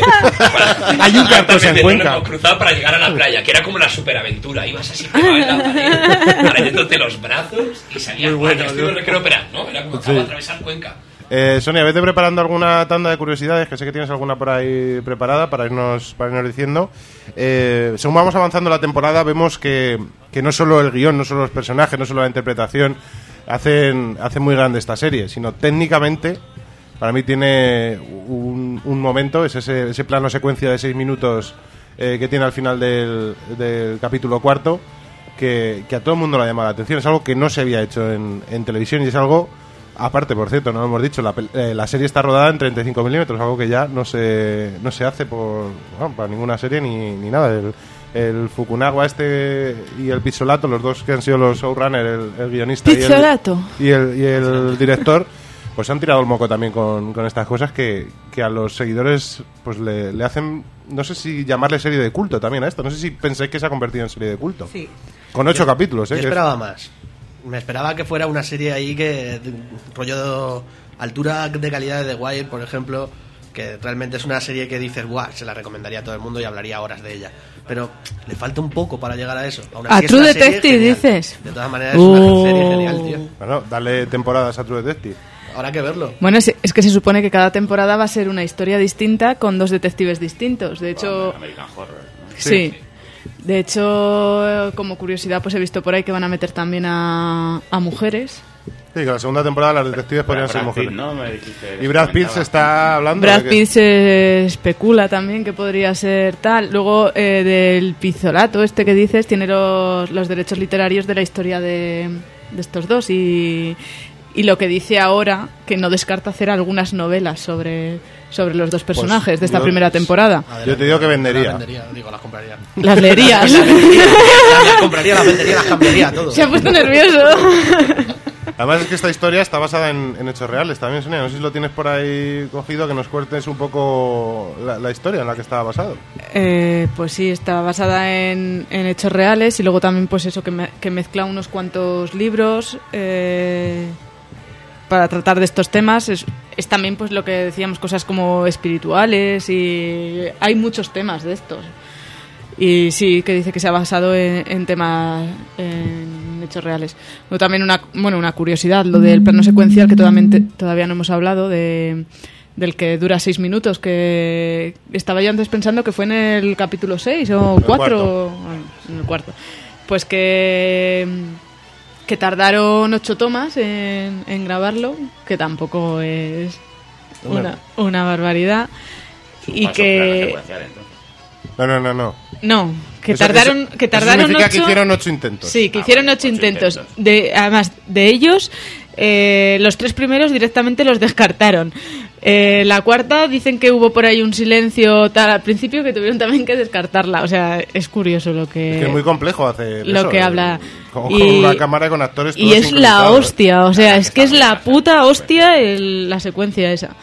Hay un Carcosa en Cuenca. Cruzado para llegar a la playa, que era como la superaventura. Ibas así pegado en la pared, pareciéndote los brazos y salías. Muy bueno, Yo estoy en tío. el recreo operar, ¿no? Era como acabo de atravesar Cuenca. Eh, Sonia, vete preparando alguna tanda de curiosidades, que sé que tienes alguna por ahí preparada para irnos, para irnos diciendo. Eh, según vamos avanzando la temporada, vemos que, que no solo el guión, no solo los personajes, no solo la interpretación hacen, hacen muy grande esta serie, sino técnicamente, para mí tiene un, un momento, es ese, ese plano secuencia de seis minutos eh, que tiene al final del, del capítulo cuarto, que, que a todo el mundo le ha llamado la atención. Es algo que no se había hecho en, en televisión y es algo... Aparte, por cierto, no lo hemos dicho, la, pel- eh, la serie está rodada en treinta y cinco milímetros, algo que ya no se, no se hace por bueno, para ninguna serie ni, ni nada. El, el Fukunaga este y el Pizzolato, los dos que han sido los showrunners, el, el guionista y el, Pizzolato. y el, y el director, pues han tirado el moco también con, con estas cosas que, que a los seguidores pues le, le hacen, no sé si llamarle serie de culto también a esto, no sé si pensáis que se ha convertido en serie de culto. Sí. Con ocho capítulos, ¿eh? Yo que es- esperaba más. Me esperaba que fuera una serie ahí que de- rollo de altura de calidad de The Wire, por ejemplo, que realmente es una serie que dices, guau, se la recomendaría a todo el mundo y hablaría horas de ella. Pero le falta un poco para llegar a eso. Aún así A es True una serie Detective, genial. dices. De todas maneras es una Oh. serie genial, tío. Bueno, darle temporadas a True Detective. Habrá que verlo. Bueno, es, es que se supone que cada temporada va a ser una historia distinta con dos detectives distintos. De hecho, American Horror, ¿no? sí. De hecho, como curiosidad, pues he visto por ahí que van a meter también a, a mujeres Sí, que la segunda temporada las detectives podrían ser Brad mujeres. Pitt, ¿no? Me dijiste, Y Brad Pitt se está hablando Brad de que- Pitt se especula también que podría ser tal. Luego, eh, del Pizzolato, este que dices, tiene los, los derechos literarios de la historia de, de estos dos. Y, y lo que dice ahora, que no descarta hacer algunas novelas sobre, sobre los dos personajes Pues de esta yo- primera temporada. Yo te digo que vendería. Las vendería, digo, las compraría. Las leerías. Las vendería, las compraría, las vendería, las cambiaría, todo. Se ha puesto nervioso. Además es que esta historia está basada en, en hechos reales también, Sonia. No sé si lo tienes por ahí cogido, que nos cuentes un poco la, la historia en la que estaba basado. Eh, pues sí, está basada en, en hechos reales y luego también pues eso, que, me- que mezcla unos cuantos libros eh, para tratar de estos temas. Es, es también pues lo que decíamos, cosas como espirituales, y hay muchos temas de estos. Y sí, que dice que se ha basado en, en temas, en hechos reales. Luego también una, bueno, una curiosidad, lo del plano secuencial, que todavía, todavía no hemos hablado, de, del que dura seis minutos, que estaba yo antes pensando que fue en el capítulo seis o el cuatro, en el cuarto. Pues que, que tardaron ocho tomas en, en grabarlo, que tampoco es una, una barbaridad. Y que... No, no, no, no. No, que Eso- tardaron, eso- que eso tardaron significa ocho, que hicieron ocho intentos. Sí, que Ah, hicieron bueno, ocho ocho intentos. intentos. De, además, de ellos, eh, los tres primeros directamente los descartaron. Eh, la cuarta dicen que hubo por ahí un silencio tal al principio que tuvieron también que descartarla. O sea, es curioso lo que... Es que es muy complejo hacer lo eso, que eh, habla. Con, Y- con una cámara con actores Y todos es la sincronizados. hostia, o sea, es que es la puta hostia el- la secuencia esa.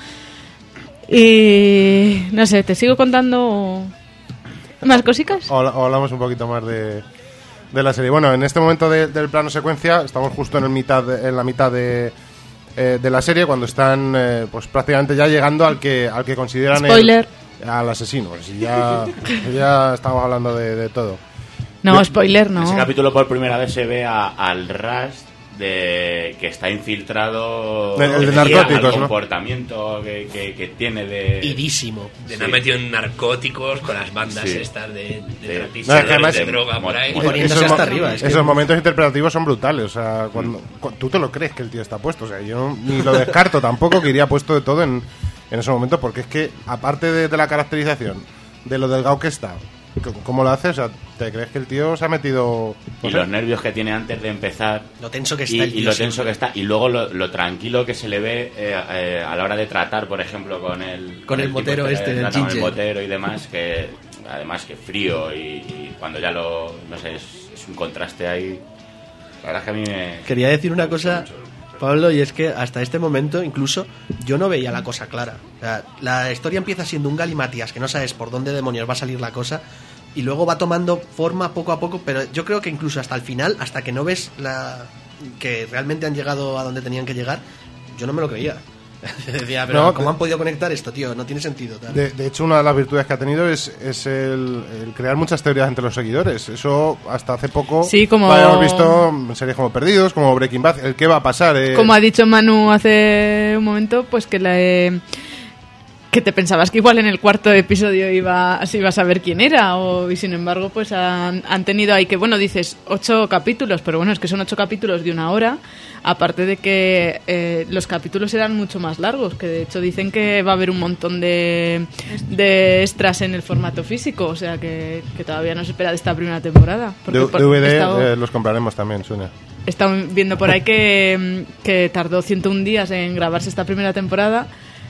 Y no sé, ¿te sigo contando más cositas? O, o hablamos un poquito más de, de la serie. Bueno, en este momento de- del plano secuencia estamos justo en, el mitad de- en la mitad de, eh, de la serie, cuando están eh, pues prácticamente ya llegando al que al que consideran el- Spoiler. al asesino. Pues ya, ya estamos hablando de, de todo. No, Yo- spoiler, no. En ese capítulo por primera vez se ve a- al Rush de que está infiltrado El- el de al narcóticos, ¿no? comportamiento que, que, que tiene de Irísimo. De no metido en narcóticos con las bandas Sí. estas de, de Sí. trapistas, No, es que además- de droga por ahí. esos, mo- esos momentos interpretativos son brutales. O sea, cuando, cu- tú te lo crees que el tío está puesto. O sea, yo ni lo descarto tampoco, que iría puesto de todo en, en esos momentos, porque es que, aparte de, de la caracterización, de lo delgado que está, c- ¿cómo lo hace? O sea, ¿te crees que el tío se ha metido...? no y sé? los nervios que tiene antes de empezar Lo tenso que está y, el y tío lo tenso siempre. que está y luego lo, lo tranquilo que se le ve eh, eh, a la hora de tratar, por ejemplo, con el Con el tipo motero que este, el trata con el Ginger. motero y demás, que además que frío y, y cuando ya lo no sé, es, es un contraste ahí. La verdad es que a mí me Quería decir una cosa, Pablo, y es que hasta este momento incluso yo no veía la cosa clara. O sea, la historia empieza siendo un galimatías que no sabes por dónde demonios va a salir la cosa, y luego va tomando forma poco a poco, pero yo creo que incluso hasta el final, hasta que no ves la que realmente han llegado a donde tenían que llegar, yo no me lo creía. Decía, pero No, ¿cómo de- han podido conectar esto, tío? No tiene sentido. Tal. De, de hecho, una de las virtudes que ha tenido es, es el, el crear muchas teorías entre los seguidores. Eso hasta hace poco Sí, como- lo habíamos visto en series como Perdidos, como Breaking Bad. El qué va a pasar. eh, Como ha dicho Manu hace un momento, pues que la, eh, que te pensabas que igual en el cuarto episodio iba, se iba a saber quién era, o, y sin embargo pues han, han tenido ahí que, bueno, dices ocho capítulos, pero bueno, es que son ocho capítulos de una hora, aparte de que eh, los capítulos eran mucho más largos, que de hecho dicen que va a haber un montón de, de extras en el formato físico, o sea que, que todavía no se espera de esta primera temporada. porque D- por- D V he D estado- eh, los compraremos también, Sonia. He estado viendo por ahí que, que tardó ciento un días en grabarse esta primera temporada,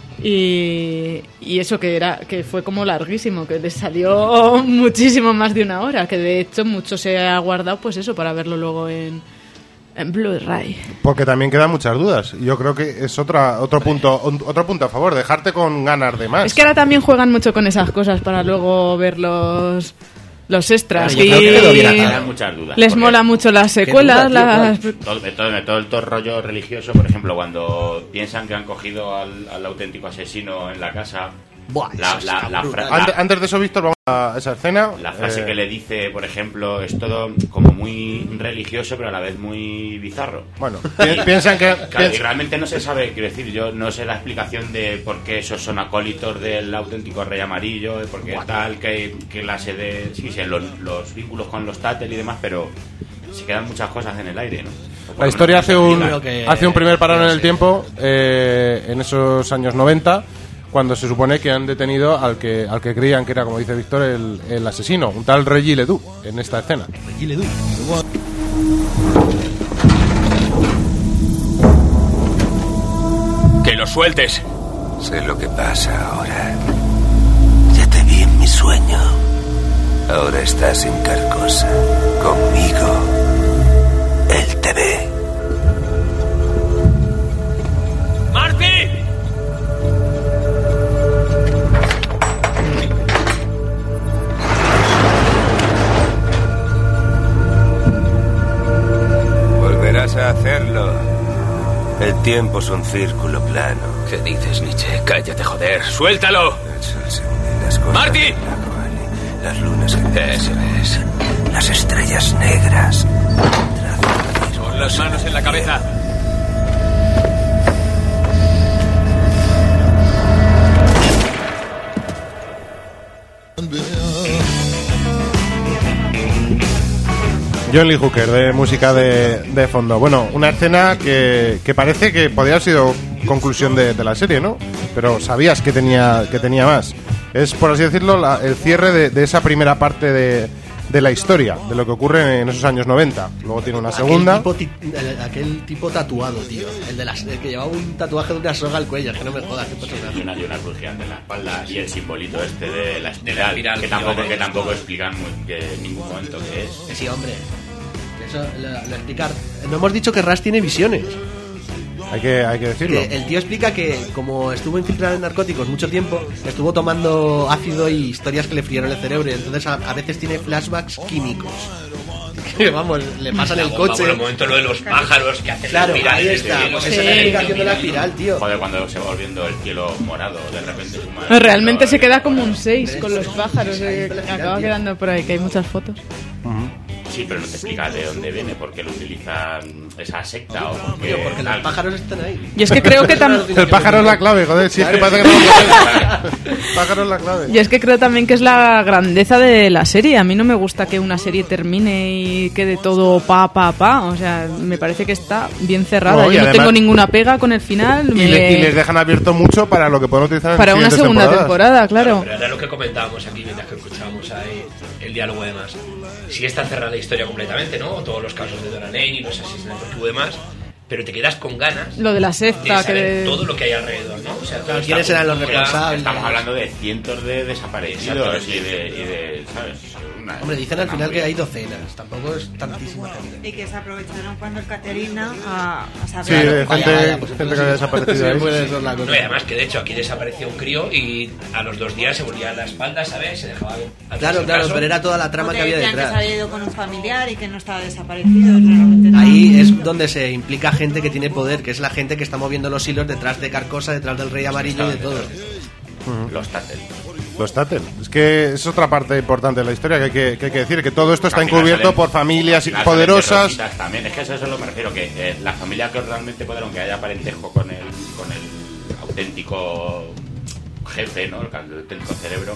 y, y eso que era que fue como larguísimo, que les salió muchísimo más de una hora, que de hecho mucho se ha guardado pues eso para verlo luego en, en Blu-ray. Porque también quedan muchas dudas. Yo creo que es otra otro punto un- otro punto a favor, dejarte con ganas de más. Es que ahora también juegan mucho con esas cosas para luego ver los los extras. Claro, yo creo y que debiera quedar muchas dudas, les porque- mola mucho las secuelas, las... todo, de todo, de todo el todo rollo religioso, por ejemplo, cuando piensan que han cogido al, al auténtico asesino en la casa, Buah, la, eso la, está la brutal. fra- Antes, la- antes de eso, Víctor, vamos a esa escena. la frase Eh, que le dice, por ejemplo, es todo como muy religioso, pero a la vez muy bizarro. Bueno, pi- piensan que... Claro, y piens- realmente no se sabe, quiero decir, yo no sé la explicación de por qué esos son acólitos del auténtico Rey Amarillo, de por qué tal, que, que clase de... Sí, sí, los, los vínculos con los Tatel y demás, pero se quedan muchas cosas en el aire, ¿no? La historia hace un, que- hace un primer parón no en el sé. tiempo, eh, en esos años noventa, cuando se supone que han detenido al que al que creían que era, como dice Víctor, el, el asesino, un tal Reggie Ledoux, en esta escena. Que lo sueltes. Sé lo que pasa ahora. Ya te vi en mi sueño. Ahora estás en Carcosa. Conmigo. Él te ve. ¡Marty! Volverás a hacerlo. El tiempo es un círculo plano. ¿Qué dices, Nietzsche? Cállate, joder. ¡Suéltalo! El sol se hunde, las cosas ¡Marty! del lago Ali, las lunas enteras, las estrellas negras. Con las manos en la cabeza. John Lee Hooker, de música de, de fondo. Bueno, una escena que, que parece que podría haber sido conclusión de, de la serie, ¿no? Pero sabías que tenía, que tenía más. Es, por así decirlo, la- el cierre de, de esa primera parte de, de la historia, de lo que ocurre en esos años noventa. Luego tiene una segunda. Aquel tipo, ti- el- aquel tipo tatuado, tío. El, de las, el que llevaba un tatuaje de una soga al cuello. Que no me jodas. Qué personaje. Y una, y una cruz gigante en la espalda y el simbolito este de la espiral, De la espiral que que tampoco, llevan que ellos tampoco todos. explican muy, que en ningún momento qué es. Que sí, hombre. Eso lo, lo explicar. No hemos dicho que Rush tiene visiones. Hay que, hay que decirlo. Que el tío explica que, como estuvo infiltrado en narcóticos mucho tiempo, estuvo tomando ácido y historias que le frieron el cerebro. Y entonces a, a veces tiene flashbacks químicos. Que vamos, le pasan La el bomba, coche. por el momento lo de los pájaros que hacen Claro, la espiral ahí de está. cielo. Pues esa es la explicación de la espiral, tío. Joder, cuando se va volviendo el cielo morado, de repente su madre- No, realmente se queda como un seis con los pájaros. eh, que acaba quedando por ahí, que hay muchas fotos. Sí, pero no te explica de dónde viene, por qué lo utilizan esa secta o por qué... Tío, porque los tal. pájaros están ahí. Y es que creo que también... El pájaro es la clave, joder. Si es que Claro. parece que no lo sabes. El pájaro es la clave. Y es que creo también que es la grandeza de la serie. A mí no me gusta que una serie termine y quede todo pa, pa, pa. O sea, me parece que está bien cerrada. No, y Yo no además- tengo ninguna pega con el final. Y, me- le- y les dejan abierto mucho para lo que pueden utilizar en Para una siguientes segunda temporadas. temporada, claro. Pero era lo que comentábamos aquí mientras que escuchábamos ahí el diálogo y demás. Si está cerrada la historia completamente, ¿no? O todos los casos de Donna Lane y los asesinatos y demás, pero te quedas con ganas Lo de la de secta, saber que... todo lo que hay alrededor, ¿no? O sea, toda esta ¿quiénes eran los cultura. responsables? Estamos hablando de cientos de desaparecidos Exactamente. y de, y de, ¿sabes? Una- Hombre, dicen al una final muy- que hay docenas. Tampoco es tantísima gente. Y que se aprovecharon cuando el Caterina a, a saber. Sí, de Vaya, gente, vaya, pues gente entonces que había sí. desaparecido Sí, ahí. puede ser la cosa. No, y además que de hecho aquí desapareció un crío y a los dos días se volvía a la espalda, ¿sabes? Se dejaba atrás Claro, el claro, caso. pero era toda la O trama te que había decían que se detrás. había ido con un familiar y que no estaba desaparecido. Realmente no. Ahí es donde se implica gente que tiene poder, que es la gente que está moviendo los hilos detrás de Carcosa, detrás del Rey Amarillo y de todo. Los Tatel. Los Tatel. Es que es otra parte importante de la historia que hay que, que, hay que decir, que todo esto está Al final encubierto salen- por familias al final salen poderosas. derrotitas también. Es que eso es a lo que me refiero, que eh, la familia que realmente poder, aunque haya parentesco con el, con el auténtico jefe, ¿no? El auténtico cerebro,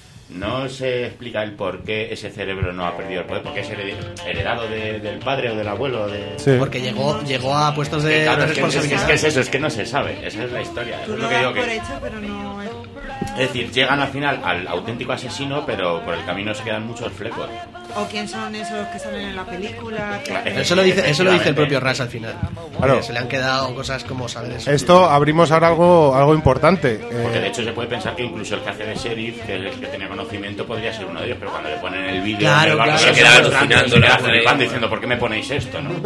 no se explica el por qué ese cerebro no ha perdido el poder, porque es hered- heredado de- del padre o del abuelo. o De... Sí. Porque llegó, llegó a puestos Que de, claro, de es, que, es, que, responsabilidad. es que es eso, es que no se sabe, esa es la historia. Eso Tú es lo lo que das digo por que... hecho, pero no es... Es decir, llegan al final al auténtico asesino, pero por el camino se quedan muchos flecos. O quién son esos que salen en la película. que- Claro, Eso lo dice, eso lo dice el propio Ras al final. Claro. Que se le han quedado cosas como saber eso. Esto abrimos ahora algo, algo importante. Porque de Eh, hecho se puede pensar que incluso el que hace de sheriff, que es el que tenía conocimiento, podría ser uno de ellos, pero cuando le ponen el vídeo, Claro, en el barco, claro. se Se queda queda alucinando, alucinando, se queda ¿no? flipando diciendo, ¿por qué me ponéis esto? ¿no?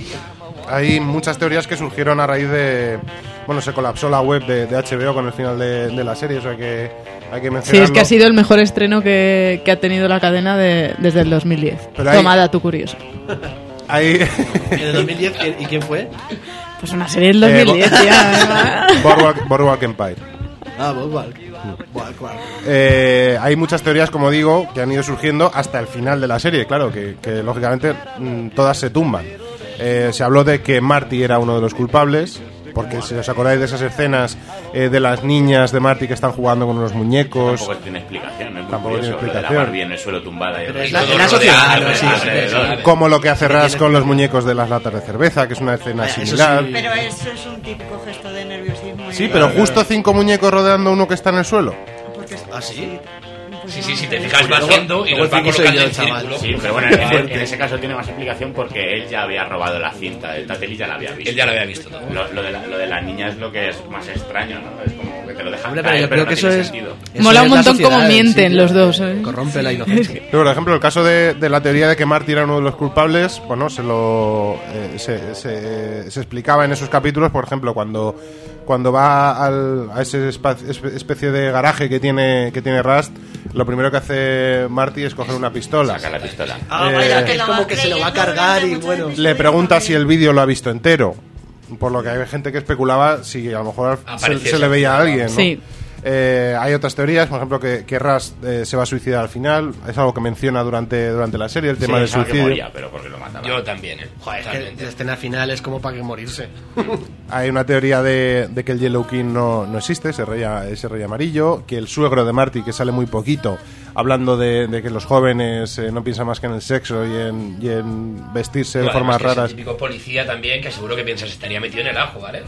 hay muchas teorías que surgieron a raíz de... Bueno, se colapsó la web de, de H B O con el final de, de la serie, eso hay que, hay que Sí, mencionarlo. es que ha sido el mejor estreno que, que ha tenido la cadena de- desde el dos mil diez. Pero hay- Tomada, tú curioso. Hay... ¿En el dos mil diez quién- y quién fue? Pues una serie del dos mil diez, Eh, ya. Boardwalk, Boardwalk Empire. Ah, Boardwalk. Boardwalk. Eh, hay muchas teorías, como digo, que han ido surgiendo hasta el final de la serie, claro, que, que lógicamente mm, todas se tumban. Eh, se habló de que Marty era uno de los culpables, porque si os acordáis de esas escenas eh, de las niñas de Marty que están jugando con unos muñecos. Tampoco tiene explicación, no es muy Tampoco curioso, tiene lo de la explicación. Barbie en el suelo tumbada. Y Pero es y la- todo en la rodeado sociedad, de- sí, sí, alrededor. Como lo que hace Pero Ras tiene- con los muñecos de las latas de cerveza, que es una escena Ah, eso similar. sí. Pero eso es un típico gesto de nerviosismo. Sí, y- pero justo cinco muñecos rodeando uno que está en el suelo. Porque es- ¿Ah, sí? Sí, sí, si te fijas va haciendo y luego los va el friki soy colocando yo, en chaval. círculo. Sí, pero bueno, en, en ese caso tiene más explicación porque él ya había robado la cinta del Tatel y ya la había visto. Él ya lo había visto todo. Lo, lo de la, lo de la niña es lo que es más extraño, ¿no? Es como que te lo dejan Hombre, pero caer, yo creo no que eso tiene es... sentido. eso Mola es un la montón sociedad, cómo sí, mienten que los dos, ¿eh? Corrompe la inocencia. Pero, por ejemplo, el caso de, de la teoría de que Marty era uno de los culpables, bueno, se lo eh, se, se- se explicaba en esos capítulos, por ejemplo, cuando cuando va al, a ese espa- espe- especie de garaje que tiene que tiene Rust, lo primero que hace Marty es coger una pistola. Saca la pistola. Ah, Eh, vaya, que es como que se lo va a cargar y bueno... Le pregunta si el vídeo lo ha visto entero, por lo que hay gente que especulaba si a lo mejor se, Aparecía se le esa veía a alguien, ¿no? Sí. Eh, hay otras teorías, por ejemplo, que, que Rust eh, se va a suicidar al final. Es algo que menciona durante, durante la serie, el tema Sí, del pensaba que suicidio. moría, pero porque lo mataba. Yo también, ¿eh? Joder, es que Totalmente. la escena final es como para que morirse. Hay una teoría de, de que el Yellow King no, no existe, ese rey, ese rey amarillo, que el suegro de Marty, que sale muy poquito, hablando de, de que los jóvenes eh, no piensan más que en el sexo y en, y en vestirse de Bueno, formas además que raras. Es el típico policía también que seguro que piensas estaría metido en el ajo, ¿vale?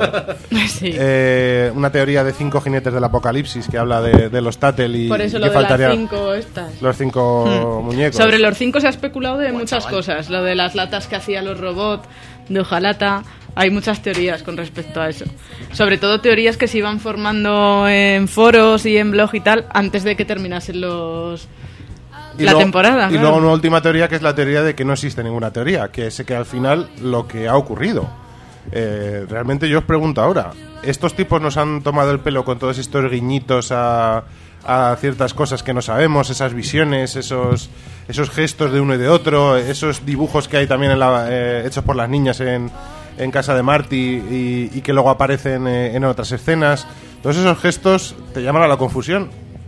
Sí. Eh, una teoría de cinco jinetes del apocalipsis que habla de, de los Tatel y, Por eso y lo que de faltaría las cinco estas. los cinco muñecos. Sobre los cinco se ha especulado de muchas cosas. Lo de las latas que hacían los robots, de hojalata. Hay muchas teorías con respecto a eso. Sobre todo teorías que se iban formando en foros y en blog y tal antes de que terminasen los Y la luego- temporada. Y claro. luego una última teoría que es la teoría de que no existe ninguna teoría, que es que al final lo que ha ocurrido. Eh, realmente yo os pregunto ahora, ¿estos tipos nos han tomado el pelo con todos estos guiñitos a, a ciertas cosas que no sabemos, esas visiones, esos esos gestos de uno y de otro, esos dibujos que hay también en la- eh, hechos por las niñas en, en casa de Marty y, y que luego aparecen eh, en otras escenas? Todos esos gestos te llaman a la confusión.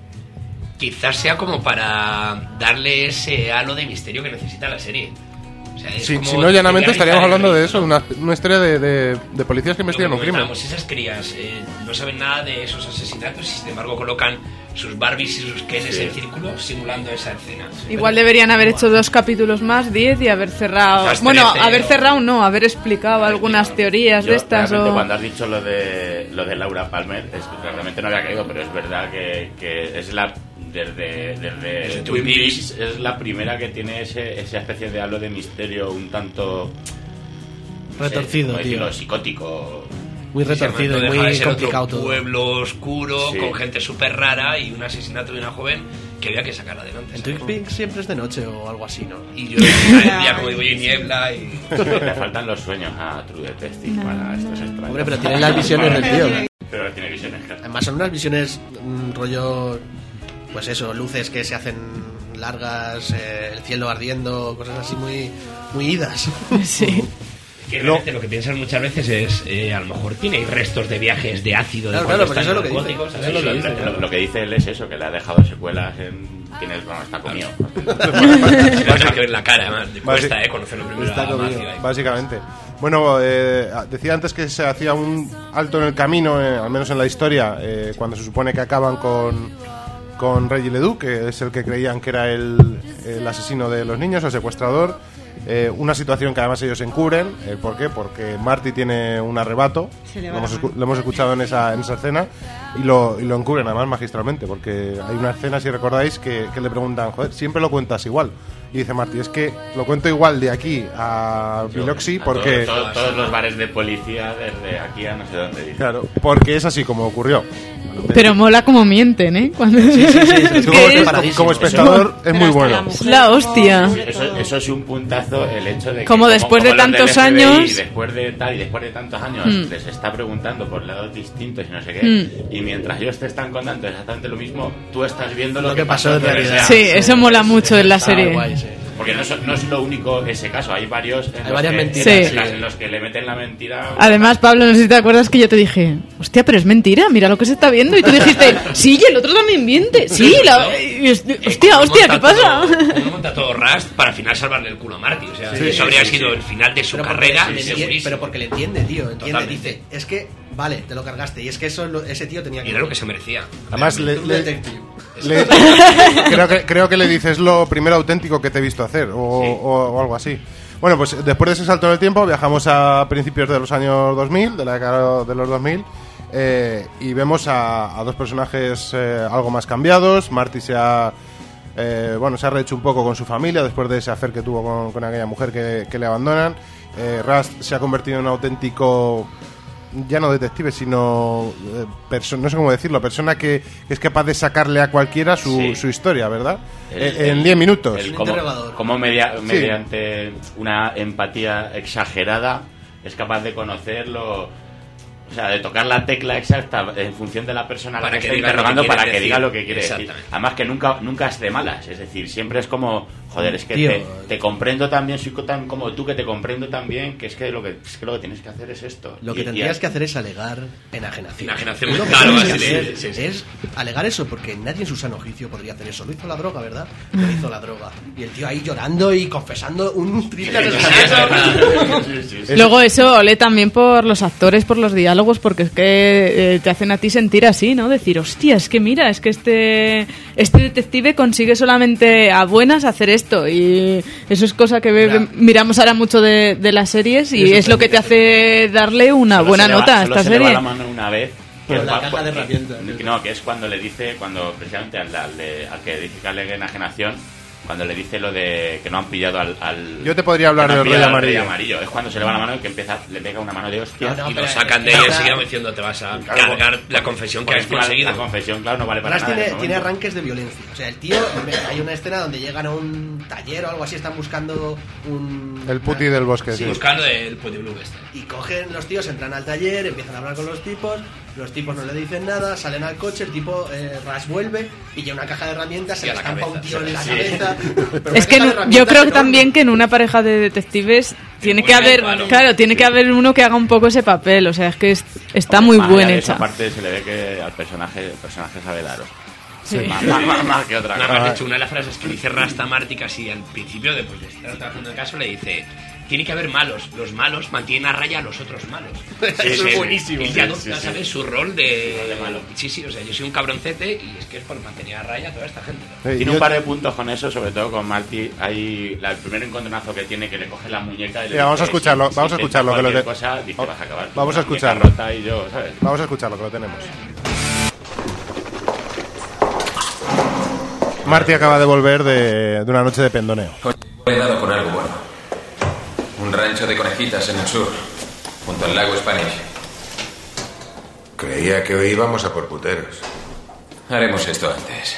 Quizás sea como para darle ese halo de misterio que necesita la serie. O sea, es Si, como si no, llanamente de estaríamos realizar hablando el de eso, una, una historia de, de, de policías que Lo que investigan un crimen. comentábamos, esas crías eh, no saben nada de esos asesinatos y sin embargo colocan sus Barbies y sus Kenes en círculo simulando esa escena. Igual deberían haber hecho dos capítulos más, diez, y haber cerrado... Quizás Bueno, trece, haber o- cerrado no, haber explicado algunas teorías Yo, de estas realmente, o... cuando has dicho lo de lo de Laura Palmer, es que realmente no había caído, pero es verdad que, que es la desde, desde Desde Twin Twin Peaks es la primera que tiene ese, esa especie de halo de misterio un tanto no sé, Retorcido, ¿cómo decirlo? tío. Psicótico. Muy retorcido No y deja de muy ser complicado otro todo. pueblo oscuro Sí. con gente súper rara y un asesinato de una joven que había que sacar adelante. En ¿sabes? Twin Peaks siempre es de noche o algo así, ¿no? Y yo el día, como digo, y niebla y... Le faltan los sueños a True Detective para estos extraños. Hombre, pero tiene las visiones del tío. Pero tiene visiones, claro. Además son unas visiones mm, rollo, pues eso, luces que se hacen largas, eh, el cielo ardiendo, cosas así muy, muy idas. Sí. Que realmente lo que piensas muchas veces es, eh, a lo mejor tiene restos de viajes de ácido de Claro, cuando claro, pues están eso es lo que narcóticos, dice, ¿sabes? eso es lo que Y- dice. Lo, lo que dice él es eso, que le ha dejado secuelas en... Tiene el programa, está comido. Tienes que ver la cara, además. Basi- Cuesta, ¿eh? Conocerlo primero Está a comido. Matthew ahí. Básicamente. Bueno, eh, decía antes que se hacía un alto en el camino, eh, al menos en la historia, eh, cuando se supone que acaban con, con Reggie Ledoux, que es el que creían que era el, el asesino de los niños, el secuestrador. Eh, una situación que además ellos encubren. Eh, ¿Por qué? Porque Marty tiene un arrebato. Se le Lo va hemos, la escu- mano. lo hemos escuchado en esa, en esa escena. Y lo, y lo encubren además magistralmente. Porque hay una escena, si recordáis, que, que le preguntan, joder, siempre lo cuentas igual. Y dice Marty, es que lo cuento igual de aquí a Biloxi A porque... todo- todo- todos los bares de policía desde aquí a no sé dónde. Dice. Claro, porque es así como ocurrió. Pero mola como mienten, ¿eh? Cuando... sí, sí, es Tú que como, es, espe- como espectador es muy Pero hasta bueno. la mujer Es la como- hostia. Eso, eso es un puntazo, el hecho de que Como después de los del tantos F B I, años- después de tal y después de tantos años Hmm. les está preguntando por lados distintos y no sé qué, Hmm. y mientras ellos te están contando exactamente lo mismo, tú estás viendo lo, Lo que pasó en pero realidad. sea- Sí, eso mola mucho en la Está serie. guay, sí. Porque no es, no es lo único ese caso, hay varios en, hay los, varias que, mentiras, sí. en, las, en los que le meten la mentira. Además, Pablo, no sé si te acuerdas que yo te dije, hostia, pero es mentira, mira lo que se está viendo. Y tú dijiste, sí, y el otro también miente. Sí, la... y, hostia, hostia, ¿qué pasa? ¿Cómo monta todo Rust para al final salvarle el culo a Marty? O sea, Sí, eso sí, habría sí, sido sí. el final de su Pero carrera. porque le entiende, segurísimo. pero porque le entiende, tío. Entiende, Totalmente. dice, es que, vale, te lo cargaste. Y es que eso es lo- ese tío tenía que. Y era lo que se merecía. Además, le, True le- Detective. le- creo, que, creo que le dices lo primero auténtico que te he visto hacer, o, o- o algo así. Bueno, pues después de ese salto en el tiempo, viajamos a principios de los años dos mil, de la década de los dos mil, eh, y vemos a, a dos personajes eh, algo más cambiados. Marty se ha, eh, bueno, se ha rehecho un poco con su familia después de ese affair que tuvo con, con aquella mujer que, que le abandonan. Eh, Rust se ha convertido en un auténtico, ya no detective, sino eh, perso- no sé cómo decirlo, persona que, que es capaz de sacarle a cualquiera su, Sí. su historia, ¿verdad? El- Eh, en el- diez minutos. el cómo, cómo media- mediante una empatía exagerada es capaz de conocerlo, o sea, de tocar la tecla exacta en función de la persona a la Para que que está diga lo que interrogando quiere para que decir. diga lo que quiere decir. Exactamente. Además que nunca nunca es de malas, es decir, siempre es como, joder, es que Tío. te, te comprendo también, soy tan como tú que te comprendo también, que es que lo que es que lo que tienes que hacer es esto. Lo que Y- y tendrías a- que hacer es alegar enajenación. Enajenación Lo que mental, tienes que así de- hacer sí, sí. es alegar eso, porque nadie en su sano juicio podría hacer eso. Lo hizo la droga, ¿verdad? Lo hizo la droga. Y el tío ahí llorando y confesando un triple asesinato. Luego eso ole también por los actores, por los diálogos, porque es que eh, te hacen a ti sentir así, ¿no? Decir, hostia, es que mira, es que este este detective consigue solamente a buenas hacer esto. Y eso es cosa que ve- Ya. miramos ahora mucho de, de las series y Eso es lo que te hace darle una Solo buena se le va- nota a solo esta se le va serie. la mano una vez. Con es la cua- caja de que- herramientas. No, que es cuando le dice, cuando precisamente al, al, de- al que dice que alegue enajenación, cuando le dice lo de que no han pillado al... al Yo te podría hablar que no han del Rey pillado al Amarillo. amarillo. Es cuando se le va la mano y que empieza, le pega una mano de hostia. No, no, Y pero- lo sacan de ahí pero- enseguida diciendo te vas a Claro, cargar la confesión que Porque has encima conseguido. La confesión, claro, no vale para Ras nada. en tiene, ese tiene momento. arranques de violencia. O sea, el tío, hay una escena donde llegan a un taller o algo así, están buscando un... El puti del bosque, Sí. sí. Buscando el Puti Blue este. Y cogen los tíos, entran al taller, empiezan a hablar con los tipos, los tipos no le dicen nada, salen al coche, el tipo eh, Ras vuelve, pilla una caja de herramientas, se Y a le la estampa un cabeza. tío en la Sí. cabeza. Pero Es una que caja de no- yo herramientas creo que enorme. también que en una pareja de detectives tiene que Muy haber, bien, Pablo. claro, tiene que haber uno que haga un poco ese papel, o sea, es que es- está Hombre, muy más bien allá de eso, hecha. aparte se le ve que al personaje, el personaje sabe daros. Sí. Más, más- más- más que otra Nada cosa. más, de hecho, una de las frases que dice Rasta Marty casi al principio, después de estar trabajando el caso, le dice: tiene que haber malos, los malos mantienen a raya a los otros malos. Eso es buenísimo. Él Sí, ya adopta, sí, sí. ¿sabes? Su rol de, de malo. Sí, sí, o sea, yo soy un cabroncete y es que es por mantener a raya a toda esta gente. Eh, Tiene yo- un par de puntos con eso, sobre todo con Marty. Hay la- el primer encontronazo que tiene, que le coge la muñeca y le Mira, vamos a dice, escucharlo, si- vamos si a escucharlo, que lo cualquier te- cosa, dice, Va- vas a acabar. vamos a Con la escucharlo. muñeca rota y yo, ¿sabes? Vamos a escucharlo, que lo tenemos. Marty acaba de volver de, de una noche de pendoneo. He dado con algo bueno. Un rancho de conejitas en el sur, junto al lago Spanish. Creía que hoy íbamos a por puteros. Haremos esto antes.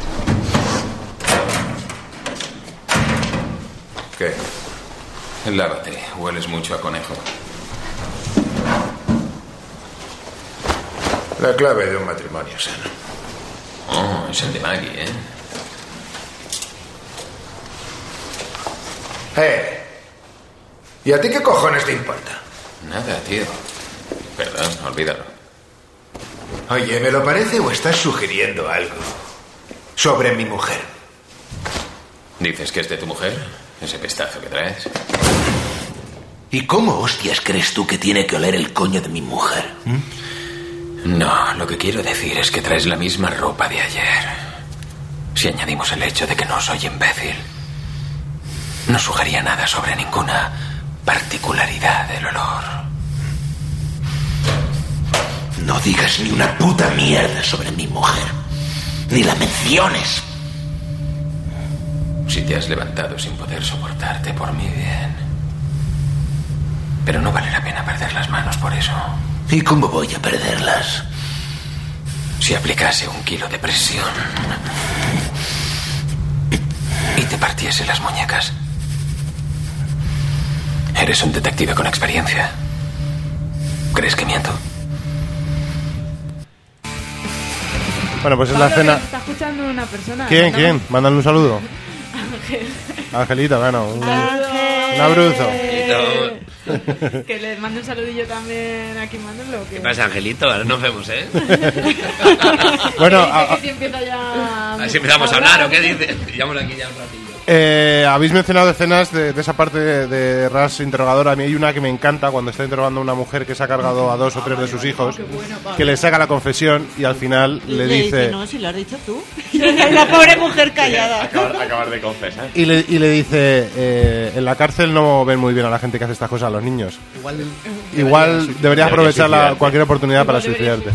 ¿Qué? Lávate, hueles mucho a conejo. La clave de un matrimonio sano. Oh, es el de Maggie, ¿eh? ¡Eh! ¿Y a ti qué cojones te importa? Nada, tío. Perdón, olvídalo. Oye, ¿me lo parece o estás sugiriendo algo sobre mi mujer? ¿Dices que es de tu mujer? Ese pestazo que traes. ¿Y cómo hostias crees tú que tiene que oler el coño de mi mujer? No, lo que quiero decir es que traes la misma ropa de ayer. Si añadimos el hecho de que no soy imbécil, no sugería nada sobre ninguna particularidad del olor. No digas ni una puta mierda sobre mi mujer. Ni la menciones. Si te has levantado sin poder soportarte por mi bien. Pero no vale la pena perder las manos por eso. ¿Y cómo voy a perderlas? Si aplicase un kilo de presión y te partiese las muñecas. Eres un detective con experiencia. ¿Crees que miento? Bueno, pues es la Pablo, escena. que Está escuchando una persona. ¿Quién? Mándame- ¿Quién? Mándale un saludo. Ángel. Angelito, bueno, un, Ángel. un abruzo. Que les mande un saludillo también aquí, Manolo. ¿Qué pasa, Angelito? Ahora nos vemos, ¿eh? Bueno, Dice a- que si empieza ya... Así empezamos a hablar, ¿o qué dices? Llevamos aquí ya un ratillo. Eh, habéis mencionado escenas de, de esa parte de, de Ras interrogador. A mí hay una que me encanta cuando está interrogando a una mujer que se ha cargado a dos o tres de sus hijos, que le saca la confesión y al final le dice... no, si lo has dicho tú. La pobre mujer callada. Acabar, acabar de confesar. Y le, y le dice, eh, en la cárcel no ven muy bien a la gente que hace estas cosas, a los niños. Igual, Igual deberías aprovechar la, cualquier oportunidad para suicidarte.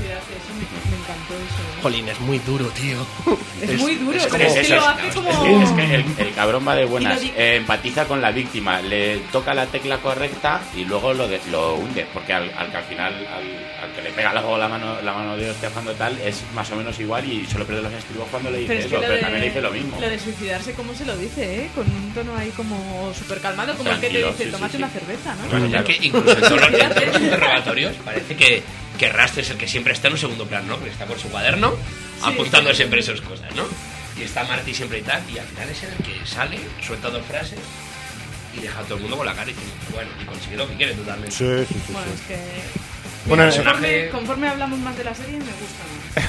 Jolín, es muy duro, tío. Es muy duro, es es como- que Es lo eso, hace es como... que, es que el, el cabrón va de buenas, Y lo di- eh, empatiza con la víctima, le toca la tecla correcta y luego lo, de- lo hunde, porque al, al que al final, al, al que le pega luego la mano, la mano de Dios cuando tal, es más o menos igual y solo pierde los estribos cuando le dice Pero es que eso, lo pero de- también le dice lo mismo. Lo de suicidarse, ¿cómo se lo dice, eh? Con un tono ahí como súper calmado, como el que te Tranquilo, dice, sí, sí, tómate sí. una cerveza, ¿no? Bueno, ya que incluso en todos los, en todos los interrogatorios parece que, que Rast es el que siempre está en un segundo plano, ¿no? Que está con su cuaderno apuntando siempre esas cosas, ¿no? Y está Marty siempre y tal, y al final es el que sale, suelta dos frases y deja a todo el mundo con la cara y dice, bueno, y consigue lo que quiere totalmente. Sí, sí, sí, Bueno, sí. es que... Bueno, Mira, eh, conforme, conforme hablamos más de la serie, me gusta más.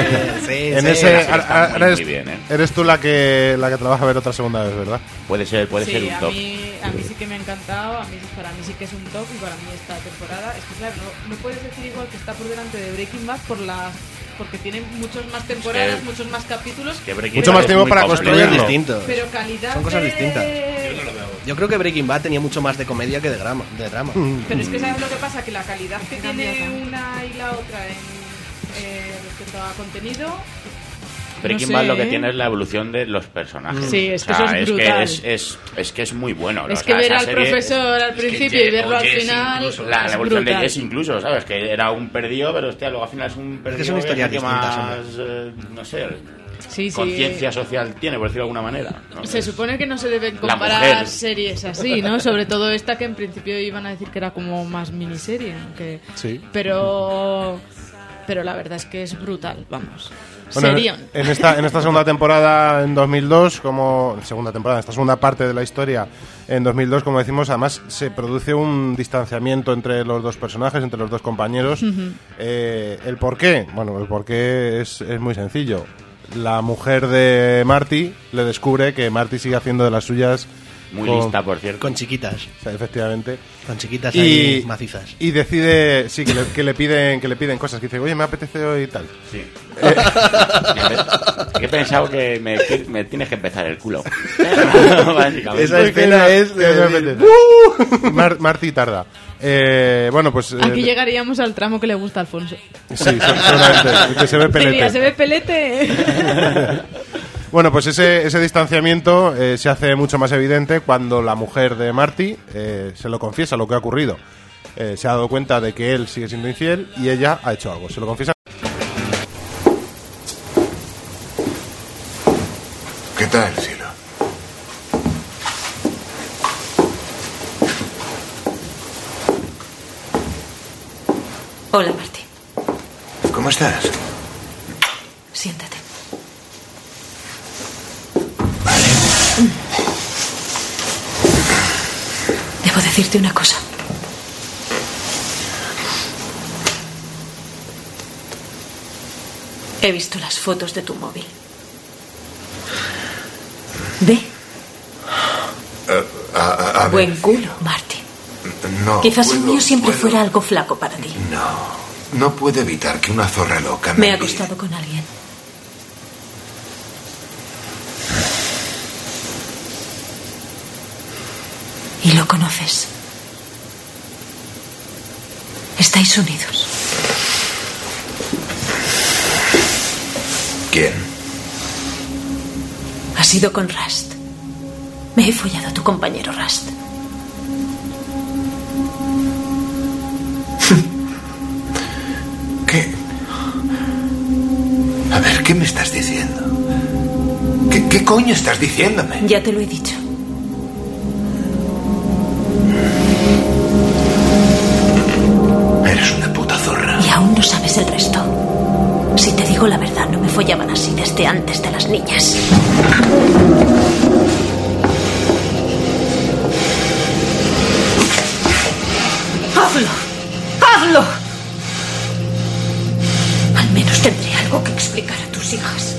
Sí, En sí, ese, sí, ahora- está ahora muy, eres, muy bien, ¿eh? eres tú la que la que te la vas a ver otra segunda vez, ¿verdad? Puede ser, puede ser Sí, un a top. mí, a mí sí que me ha encantado, a mí, para mí sí que es un top y para mí esta temporada, es que claro, no, no puedes decir igual que está por delante de Breaking Bad por las porque tiene muchos más temporadas, Es que- muchos más capítulos, Que Breaking Mucho Bad más es tiempo muy para completo. construirlo. distintos. pero calidad Son cosas de- distintas. Yo no lo veo. Yo creo que Breaking Bad tenía mucho más de comedia que de drama. De drama. Pero es que sabes lo que pasa, que la calidad que tiene una y la otra en eh, respecto a contenido. Breaking no Bad sé, lo que ¿eh? tiene es la evolución de los personajes. Sí, es que O sea, eso es que brutal. es, es, es que es muy bueno. Es o que sea, ver esa al serie- profesor al que principio Ye- y verlo o al Jesse final. incluso, La, la es evolución brutal. de Jess incluso, ¿sabes? Que era un perdido, pero hostia, luego al final es un perdido que son historias que distintas, más, eh, no sé, Sí, sí. conciencia social tiene, por decirlo de alguna manera. ¿no? Se Es- supone que no se deben La comparar mujer. series así, ¿no? Sobre todo esta que en principio iban a decir que era como más miniserie, aunque... Sí. Pero... Pero la verdad es que es brutal, vamos. Bueno, Serión. en esta, en esta segunda temporada, en dos mil dos, como segunda temporada, en esta segunda parte de la historia, en dos mil dos, como decimos, además se produce un distanciamiento entre los dos personajes, entre los dos compañeros. Ujú. Eh, ¿El por qué? Bueno, el por qué es, es muy sencillo. La mujer de Marty le descubre que Marty sigue haciendo de las suyas. Muy con- lista, por cierto. Con chiquitas. o sea, efectivamente. Con chiquitas Y, ahí macizas. y decide, sí, que le, que le piden que le piden cosas, que dice, oye, me apetece hoy tal. Sí. He pensado que me, me tienes que empezar el culo. Básicamente. Esa escena es de Que me decir, apetece. Mar- Marty tarda. Eh, bueno, pues... eh, Aquí llegaríamos al tramo que le gusta a Alfonso. Sí, seguramente, el que se ve pelete. Mira, se ve pelete. Bueno, pues ese, ese distanciamiento eh, se hace mucho más evidente cuando la mujer de Marty eh, se lo confiesa lo que ha ocurrido. Eh, se ha dado cuenta de que él sigue siendo infiel y ella ha hecho algo. Se lo confiesa. ¿Qué tal, cielo? Hola, Martín. ¿Cómo estás? Siéntate. Debo decirte una cosa. He visto las fotos de tu móvil. ¿Ve? Eh, a, a- a ver, Buen culo, Martín. no Quizás el puedo- mío siempre puedo- fuera algo flaco para ti. No, no puedo evitar que una zorra loca me, Me he envíe. acostado con alguien. Y lo conoces. Estáis unidos. ¿Quién? Ha sido con Rust. Me he follado a tu compañero Rust. ¿Qué? A ver, ¿qué me estás diciendo? ¿Qué, qué coño estás diciéndome? Ya te lo he dicho. Eres una puta zorra. Y aún no sabes el resto. Si te digo la verdad, no me follaban así desde antes de las niñas. ¡Hazlo! ¡Hazlo! Al menos tendré algo que explicar a tus hijas.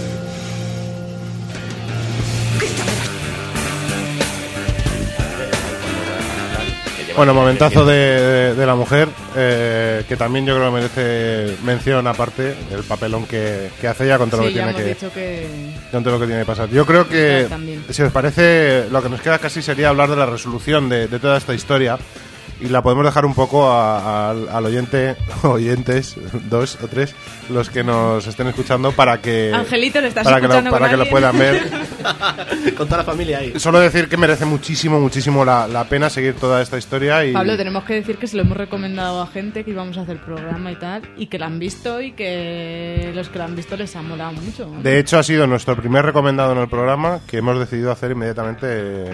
Bueno, momentazo de, de, de la mujer, eh, que también yo creo que merece mención aparte, el papelón que, que hace ella con todo Sí, lo que ya tiene hemos que, dicho que... con todo lo que tiene que pasar. Yo creo que, Ya, también. si os parece, lo que nos queda casi sería hablar de la resolución de, de toda esta historia. Y la podemos dejar un poco a- a- al oyente, oyentes, dos o tres, los que nos estén escuchando para que, Angelito, ¿le estás para que, lo, escuchando para con que lo alguien? puedan ver. Con toda la familia ahí. Solo decir que merece muchísimo, muchísimo la, la pena seguir toda esta historia. Y Pablo, tenemos que decir que se lo hemos recomendado a gente que íbamos a hacer programa y tal, y que la han visto y que los que la han visto les ha molado mucho. de hecho, ha sido nuestro primer recomendado en el programa, que hemos decidido hacer inmediatamente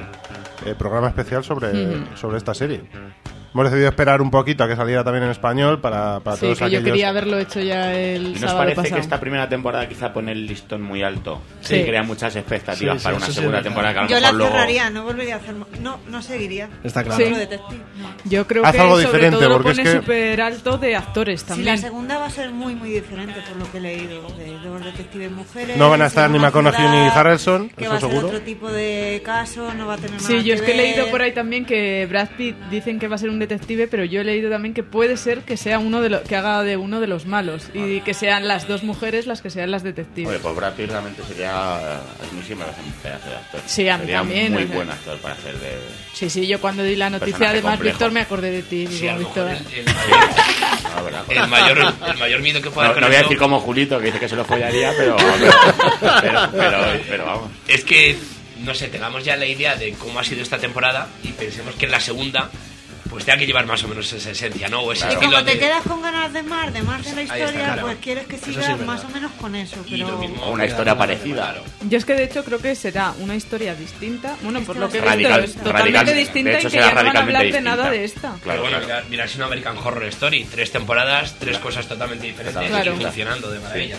eh, programa especial sobre, Ujú. sobre esta serie. Hemos decidido esperar un poquito a que saliera también en español para, para Sí, todos que aquellos... yo quería haberlo hecho ya el ¿Y nos sábado parece pasado. que esta primera temporada quizá pone el listón muy alto? Sí. Y crea muchas expectativas Sí, sí, para eso una sí segunda es verdad. temporada que a lo Yo mejor la luego... cerraría, no volvería a hacer. mo- No, no seguiría. Está claro. Otro detective. No. Yo creo Haz que algo sobre diferente, todo lo porque es pone que- súper alto de actores Si también. la segunda va a ser muy, muy diferente por lo que he leído de dos detectives mujeres. No van a estar en ni una McConaughey ni ciudad, Harrelson, que eso va a ser seguro. otro tipo de caso, no va a tener nada Sí, yo es que he ver. leído por ahí también que Brad Pitt dicen que va a ser un detective, pero yo he leído también que puede ser que sea uno de lo, que haga de uno de los malos y que sean las dos mujeres las que sean las detectives. Oye, pues Brad Pitt realmente sería... A mí sí me parece un pedazo de actor. Sí, a mí sería también, muy o sea. buen actor para hacer de... Sí, sí, yo cuando di la noticia, Personaje además, complejo. Víctor, me acordé de ti. Sí, digo, a lo mejor Víctor. el, el mayor, No, ¿verdad? el, mayor, el mayor miedo que pueda No, haber no con voy a esto decir como Julito, que dice que se lo follaría, pero... Pero, pero, pero vamos. es que, no sé, tengamos ya la idea de cómo ha sido esta temporada y pensemos que en la segunda pues tenga que llevar más o menos esa esencia, ¿no? O ese Y estilo como te de... quedas con ganas de más, de más de la Ahí está, historia, claro. pues quieres que Eso sí siga es verdad. más o menos con eso. Y lo Pero mismo, Una historia parecida. Claro. Yo es que de hecho creo que será una historia distinta. Bueno, por lo que he visto, Radical- es totalmente radical- distinta de hecho, y que será ya no van a radicalmente hablar de distinta. nada de esta. Claro, Pero bueno, claro. mira, mira, es una American Horror Story, tres temporadas, tres cosas totalmente diferentes Claro. y funcionando de maravilla.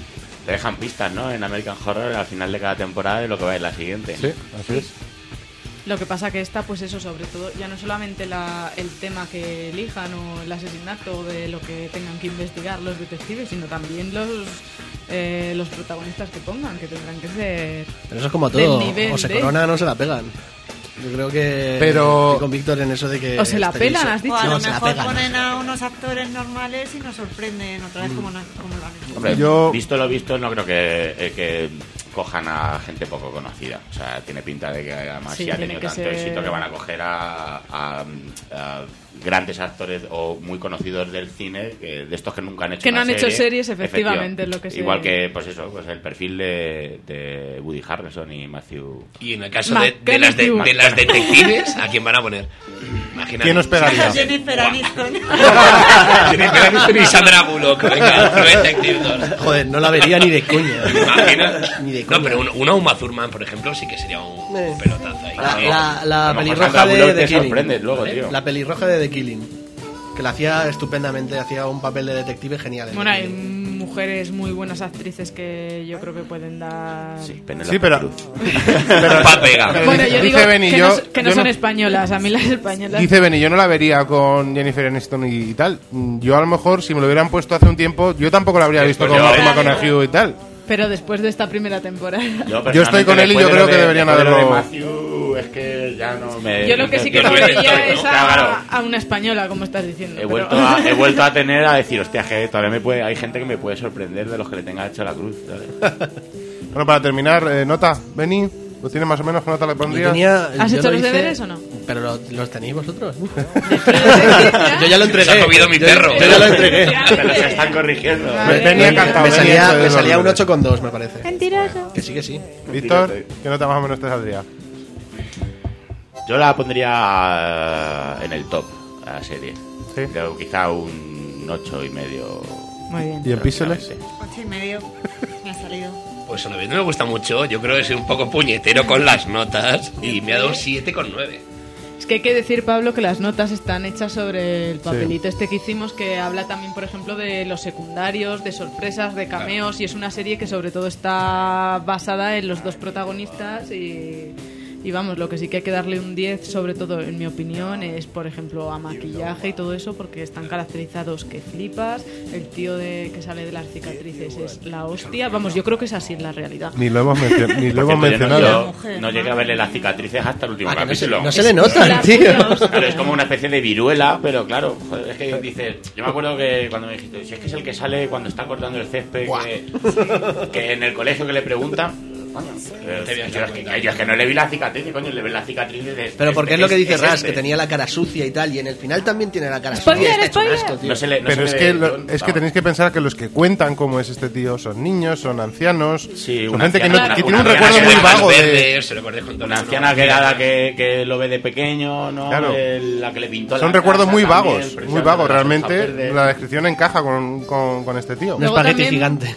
Te dejan pistas, ¿no? En American Horror al final de cada temporada de lo que va a ir la siguiente. Sí, así es. Lo que pasa que esta, pues eso, sobre todo, ya no solamente la, el tema que elijan o el asesinato de lo que tengan que investigar los detectives, sino también los eh, los protagonistas que pongan, que tendrán que ser Pero eso es como del todo. nivel O se de- corona o no se la pegan. Yo creo que Pero- estoy con Víctor en eso de que... O se la este pelan, guiso- has dicho. o a No, lo se la mejor pegan. ponen a unos actores normales y nos sorprenden otra vez como, na- como lo han hecho. Hombre, Yo- visto lo visto, no creo que, eh, que cojan a gente poco conocida. O sea, tiene pinta de que además Sí, si ha tiene tenido que tanto ser- éxito que van a coger a, a- a grandes actores o muy conocidos del cine, que- de estos que nunca han hecho Que no una han hecho serie. series, efectivamente, Efectivamente. es lo que se- Igual que, pues eso, pues el perfil de, de Woody Harrelson y Matthew... Y en el caso de, de, las de, McConaughey. de las detectives, ¿a quién van a poner? Imagínate. ¿Quién os pegaría? Jennifer Aniston. Jennifer Aniston y Sandra Bullock. Venga, True Detective dos. Joder, no la vería ni de coña. ¿Te imaginas? Ni de coña. No, pero un- una Uma Thurman, por ejemplo, sí que sería un, un pelotazo ahí. La, Sí. la, la A lo mejor pelirroja Sandra de Bullock The te Killing. sorprendes luego, tío. La pelirroja de The Killing. Que la hacía estupendamente, hacía un papel de detective genial. en Bueno, The hay Killing. mujeres muy buenas actrices que yo creo que pueden dar... Sí, Penélope Sí, pero... Cruz. pero- Pa' pega. pero Bueno, dice- yo digo dice Benny, que, yo- no, s- que no yo son españolas, a mí las españolas... Dice Benny, yo no la vería con Jennifer Aniston y, y tal. Yo a lo mejor, si me lo hubieran puesto hace un tiempo, yo tampoco la habría visto Después con de Matthew ahora, McConaughey y tal. Pero después de esta primera temporada... Yo estoy con él y yo creo que deberían después de lo de haberlo- Matthew, es que ya no me... Yo lo que sí que yo no me- vería es Claro, a, a una española, como estás diciendo. He pero- vuelto, a, he vuelto a tener a decir, hostia, que todavía me puede, hay gente que me puede sorprender de los que le tenga hecho la cruz. ¿sabes? Bueno, para terminar, eh, nota, Benny, ¿lo tiene más o menos? ¿Qué nota le Yo pondrías? tenía- ¿Has yo hecho lo los hice- deberes o no? Pero lo- los tenéis vosotros. Yo Yo ya lo entregué. Se ha comido mi Yo- perro. Yo ya lo entregué. Pero se están corrigiendo. Vale. Benny ha cantado. Me Benny ha salía, hecho de me los salía un deberes. ocho con dos, me parece. Mentiroso. Que sí, que sí. Víctor, ¿qué nota más o menos te saldría? Yo la pondría en el top, a la serie. Sí. Yo quizá un ocho y medio. Muy bien. ¿Y en píxeles? tranquilamente. Ocho y medio. Me ha salido. Pues una vez no me gusta mucho, yo creo que soy un poco puñetero con las notas y me ha dado un siete con nueve. Es que hay que decir, Pablo, que las notas están hechas sobre el papelito este que hicimos, que habla también, por ejemplo, de los secundarios, de sorpresas, de cameos, y es una serie que sobre todo está basada en los dos protagonistas y, Y vamos, lo que sí que hay que darle un diez, sobre todo en mi opinión, es por ejemplo a maquillaje y todo eso, porque están caracterizados que flipas. El tío de que sale de las cicatrices es la hostia. Vamos, yo creo que es así en la realidad. Ni lo hemos, mencio- ni lo hemos Por cierto, yo mencionado. No, yo no llegué a verle las cicatrices hasta el último Ah, que no se- capítulo. no se le nota, tío. Claro, es como una especie de viruela, pero claro, joder, es que dices, yo me acuerdo que cuando me dijiste, si es que es el que sale cuando está cortando el césped, que, que en el colegio que le preguntan, coño, pero Te voy a yo, es que, yo es que no le vi la cicatriz, coño, le vi la cicatriz de... Pero porque es lo que dice Ras, este. que tenía la cara sucia y tal, y en el final también tiene la cara Spoiler, sucia. Está hecho un spoiler. asco, tío. No se le, no Pero se es le- que, lo- yo- es que vamos. tenéis que pensar que los que cuentan cómo es este tío son niños, son ancianos, Sí, son una gente que, no- anciana, que una tiene un anciana recuerdo que muy ve vago más de... verde, se lo acordé con todo Una el anciana mundo. que era la que, que lo ve de pequeño, ¿no? Claro. El- la que le pintó Son la recuerdos casa muy también, vagos, precisamente, muy vagos. de las hojas Realmente verdes. la descripción encaja con, con, con este tío. Un Luego espagueti también- gigante.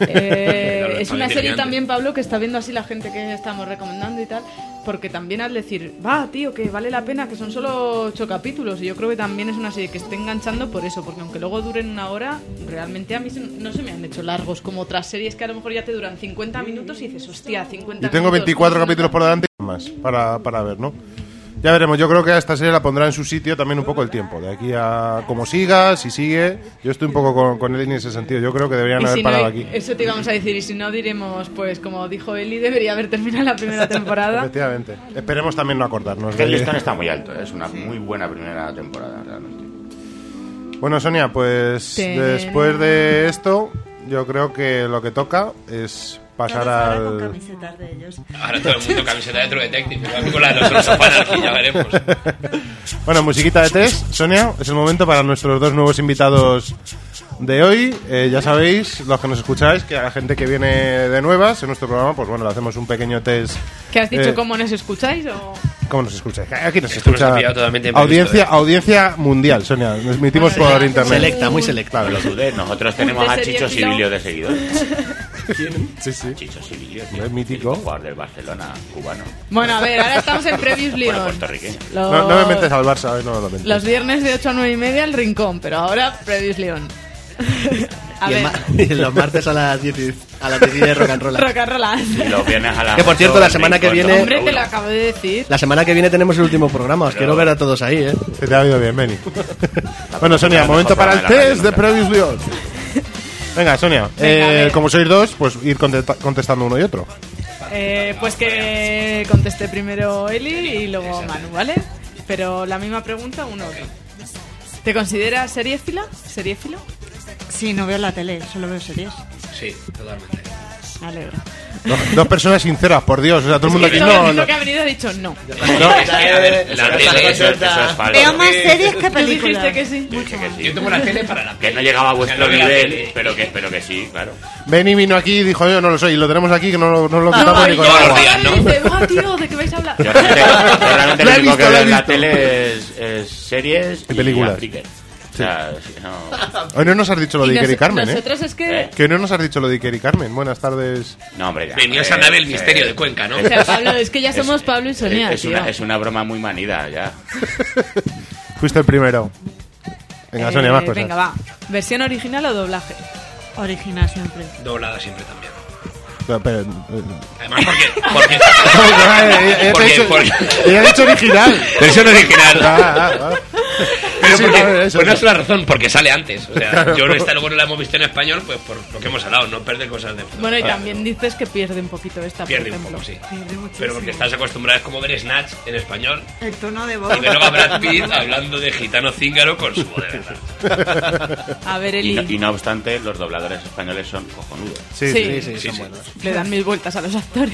Eh, Claro, es una espagueti serie gigante. también, Pablo, que está viendo así la gente que estamos recomendando y tal, porque también al decir, va, tío, que vale la pena, que son solo ocho capítulos, y yo creo que también es una serie que esté enganchando por eso, porque aunque luego duren una hora, realmente a mí se- no se me han hecho largos como otras series que a lo mejor ya te duran cincuenta minutos y dices, hostia, cincuenta Y tengo minutos, veinticuatro ¿cómo se capítulos nota? por delante y más para, para ver, ¿no? Ya veremos, yo creo que a esta serie la pondrá en su sitio también un poco el tiempo. De aquí a como siga, si sigue, yo estoy un poco con, con él en ese sentido. Yo creo que deberían Y haber si no, parado aquí. eso te íbamos a decir, y si no diremos, pues como dijo Eli, debería haber terminado la primera temporada. Efectivamente. Esperemos también no acordarnos. Es que el de- listón está muy alto, es una muy buena primera temporada, realmente. Bueno, Sonia, pues Te- después de esto, yo creo que lo que toca es pasar Todos ahora con al... camisetas de ellos. Ahora todo el mundo camiseta de True Detective. Igual que con la de los Orsofanas, que ya veremos. Bueno, musiquita de test, Sonia, es el momento para nuestros dos nuevos invitados de hoy. Eh, ya sabéis, los que nos escucháis, que a la gente que viene de nuevas en nuestro programa, pues bueno, le hacemos un pequeño test. ¿Qué has dicho? Eh, ¿Cómo nos escucháis? O... ¿Cómo nos escucháis? Aquí nos Esto nos ha escucha pillado totalmente audiencia, imprevisto, audiencia mundial, Sonia. Nos emitimos Bueno, por ya, internet. Selecta, muy selecta. No lo dudé, nosotros tenemos a de Chicho seriéfilo. Sibilio de seguidores. Sí, sí. Chicho Sibilio, tío, Es mítico. el jugador del Barcelona cubano. Bueno, a ver, ahora estamos en Previous Bueno, Leon. puertorriqueño. Los, No, no me metes al Barça, hoy no lo metes. los viernes de ocho a nueve y media el Rincón, pero ahora Previous Leon. A Y, el ver, ma- y los martes a las diez y- a las diez y de rock and roll. rock and roll. Y los viernes a las Que, por cierto, ocho, la el semana que Rincón, viene- ¿no? Hombre, te lo acabo de decir. La semana que viene tenemos el último programa. Os quiero ver a todos ahí, ¿eh? Que te ha ido bien, Beni. Bueno, Sonia, momento para el test de Previous Leon. Venga, Sonia, Venga, a eh, ver. como sois dos, pues ir contesta- contestando uno y otro. Eh, pues que conteste primero Eli y luego Manu, ¿vale? Pero la misma pregunta, uno otro. ¿Te consideras seriéfila? ¿Seriéfilo? Sí, no veo la tele, solo veo series. Sí, totalmente. Me alegro. Dos, dos personas sinceras, por Dios. O sea, todo el mundo Es que aquí todo el no. mundo no. que ha venido ha dicho no. No, es que, a ver, la tele, eso, eso es falso. Veo más series que Tú películas. dijiste que sí. Yo dije que sí. Yo tengo la tele para la Que no llegaba a vuestro O sea, no veo la nivel, tele. pero que, pero que sí, claro. Beni vino aquí y dijo: Yo no lo soy. Y lo tenemos aquí, que no lo, no lo No, quitamos y ni con yo todos los agua. días, ¿no? dice, va, tío, ¿de qué vais a hablar? Yo realmente, yo realmente Lo lo he único visto, que lo he veo en la visto. tele es, es series Y películas. Afrique. O sea, si no... Hoy no nos has dicho lo de Y Iker y nos- Carmen, ¿eh? nosotros es que... ¿Eh? Que no nos has dicho lo de Iker y Carmen. Buenas tardes. No, hombre, ya. Venías eh, a nave el eh, misterio de Cuenca, ¿no? O sea, Pablo, es que ya somos Pablo y Sonia, es, tío. una, es una broma muy manida, ya. Fuiste el primero. Venga, Eh, Sonia, más cosas. Venga, va. ¿Versión original o doblaje? Original siempre. Doblada siempre también. Pero, pero, eh, Además, porque. porque, ella- ella te ha porque, dicho- porque- ella ha dicho original. versión original. Ah, ah, ah. Pero Sí, porque, a ver, eso, pues no eso. es la razón, porque sale antes. O sea, Claro. yo no esta luego no la hemos visto en español, pues por lo que hemos hablado, no perder cosas de Bueno, y también dices que pierde un poquito esta, Pierde por un ejemplo. poco, sí. Pierde muchísimo. Pero porque estás acostumbrado, es como ver Snatch en español El tono de voz. y ver a Brad Pitt hablando de gitano cíngaro con su voz de verdad. A ver, Y Eli, no, y no obstante, los dobladores españoles son cojonudos. Sí, Sí. sí. Sí, sí, Sí, son sí. buenos. le dan mil vueltas a los actores.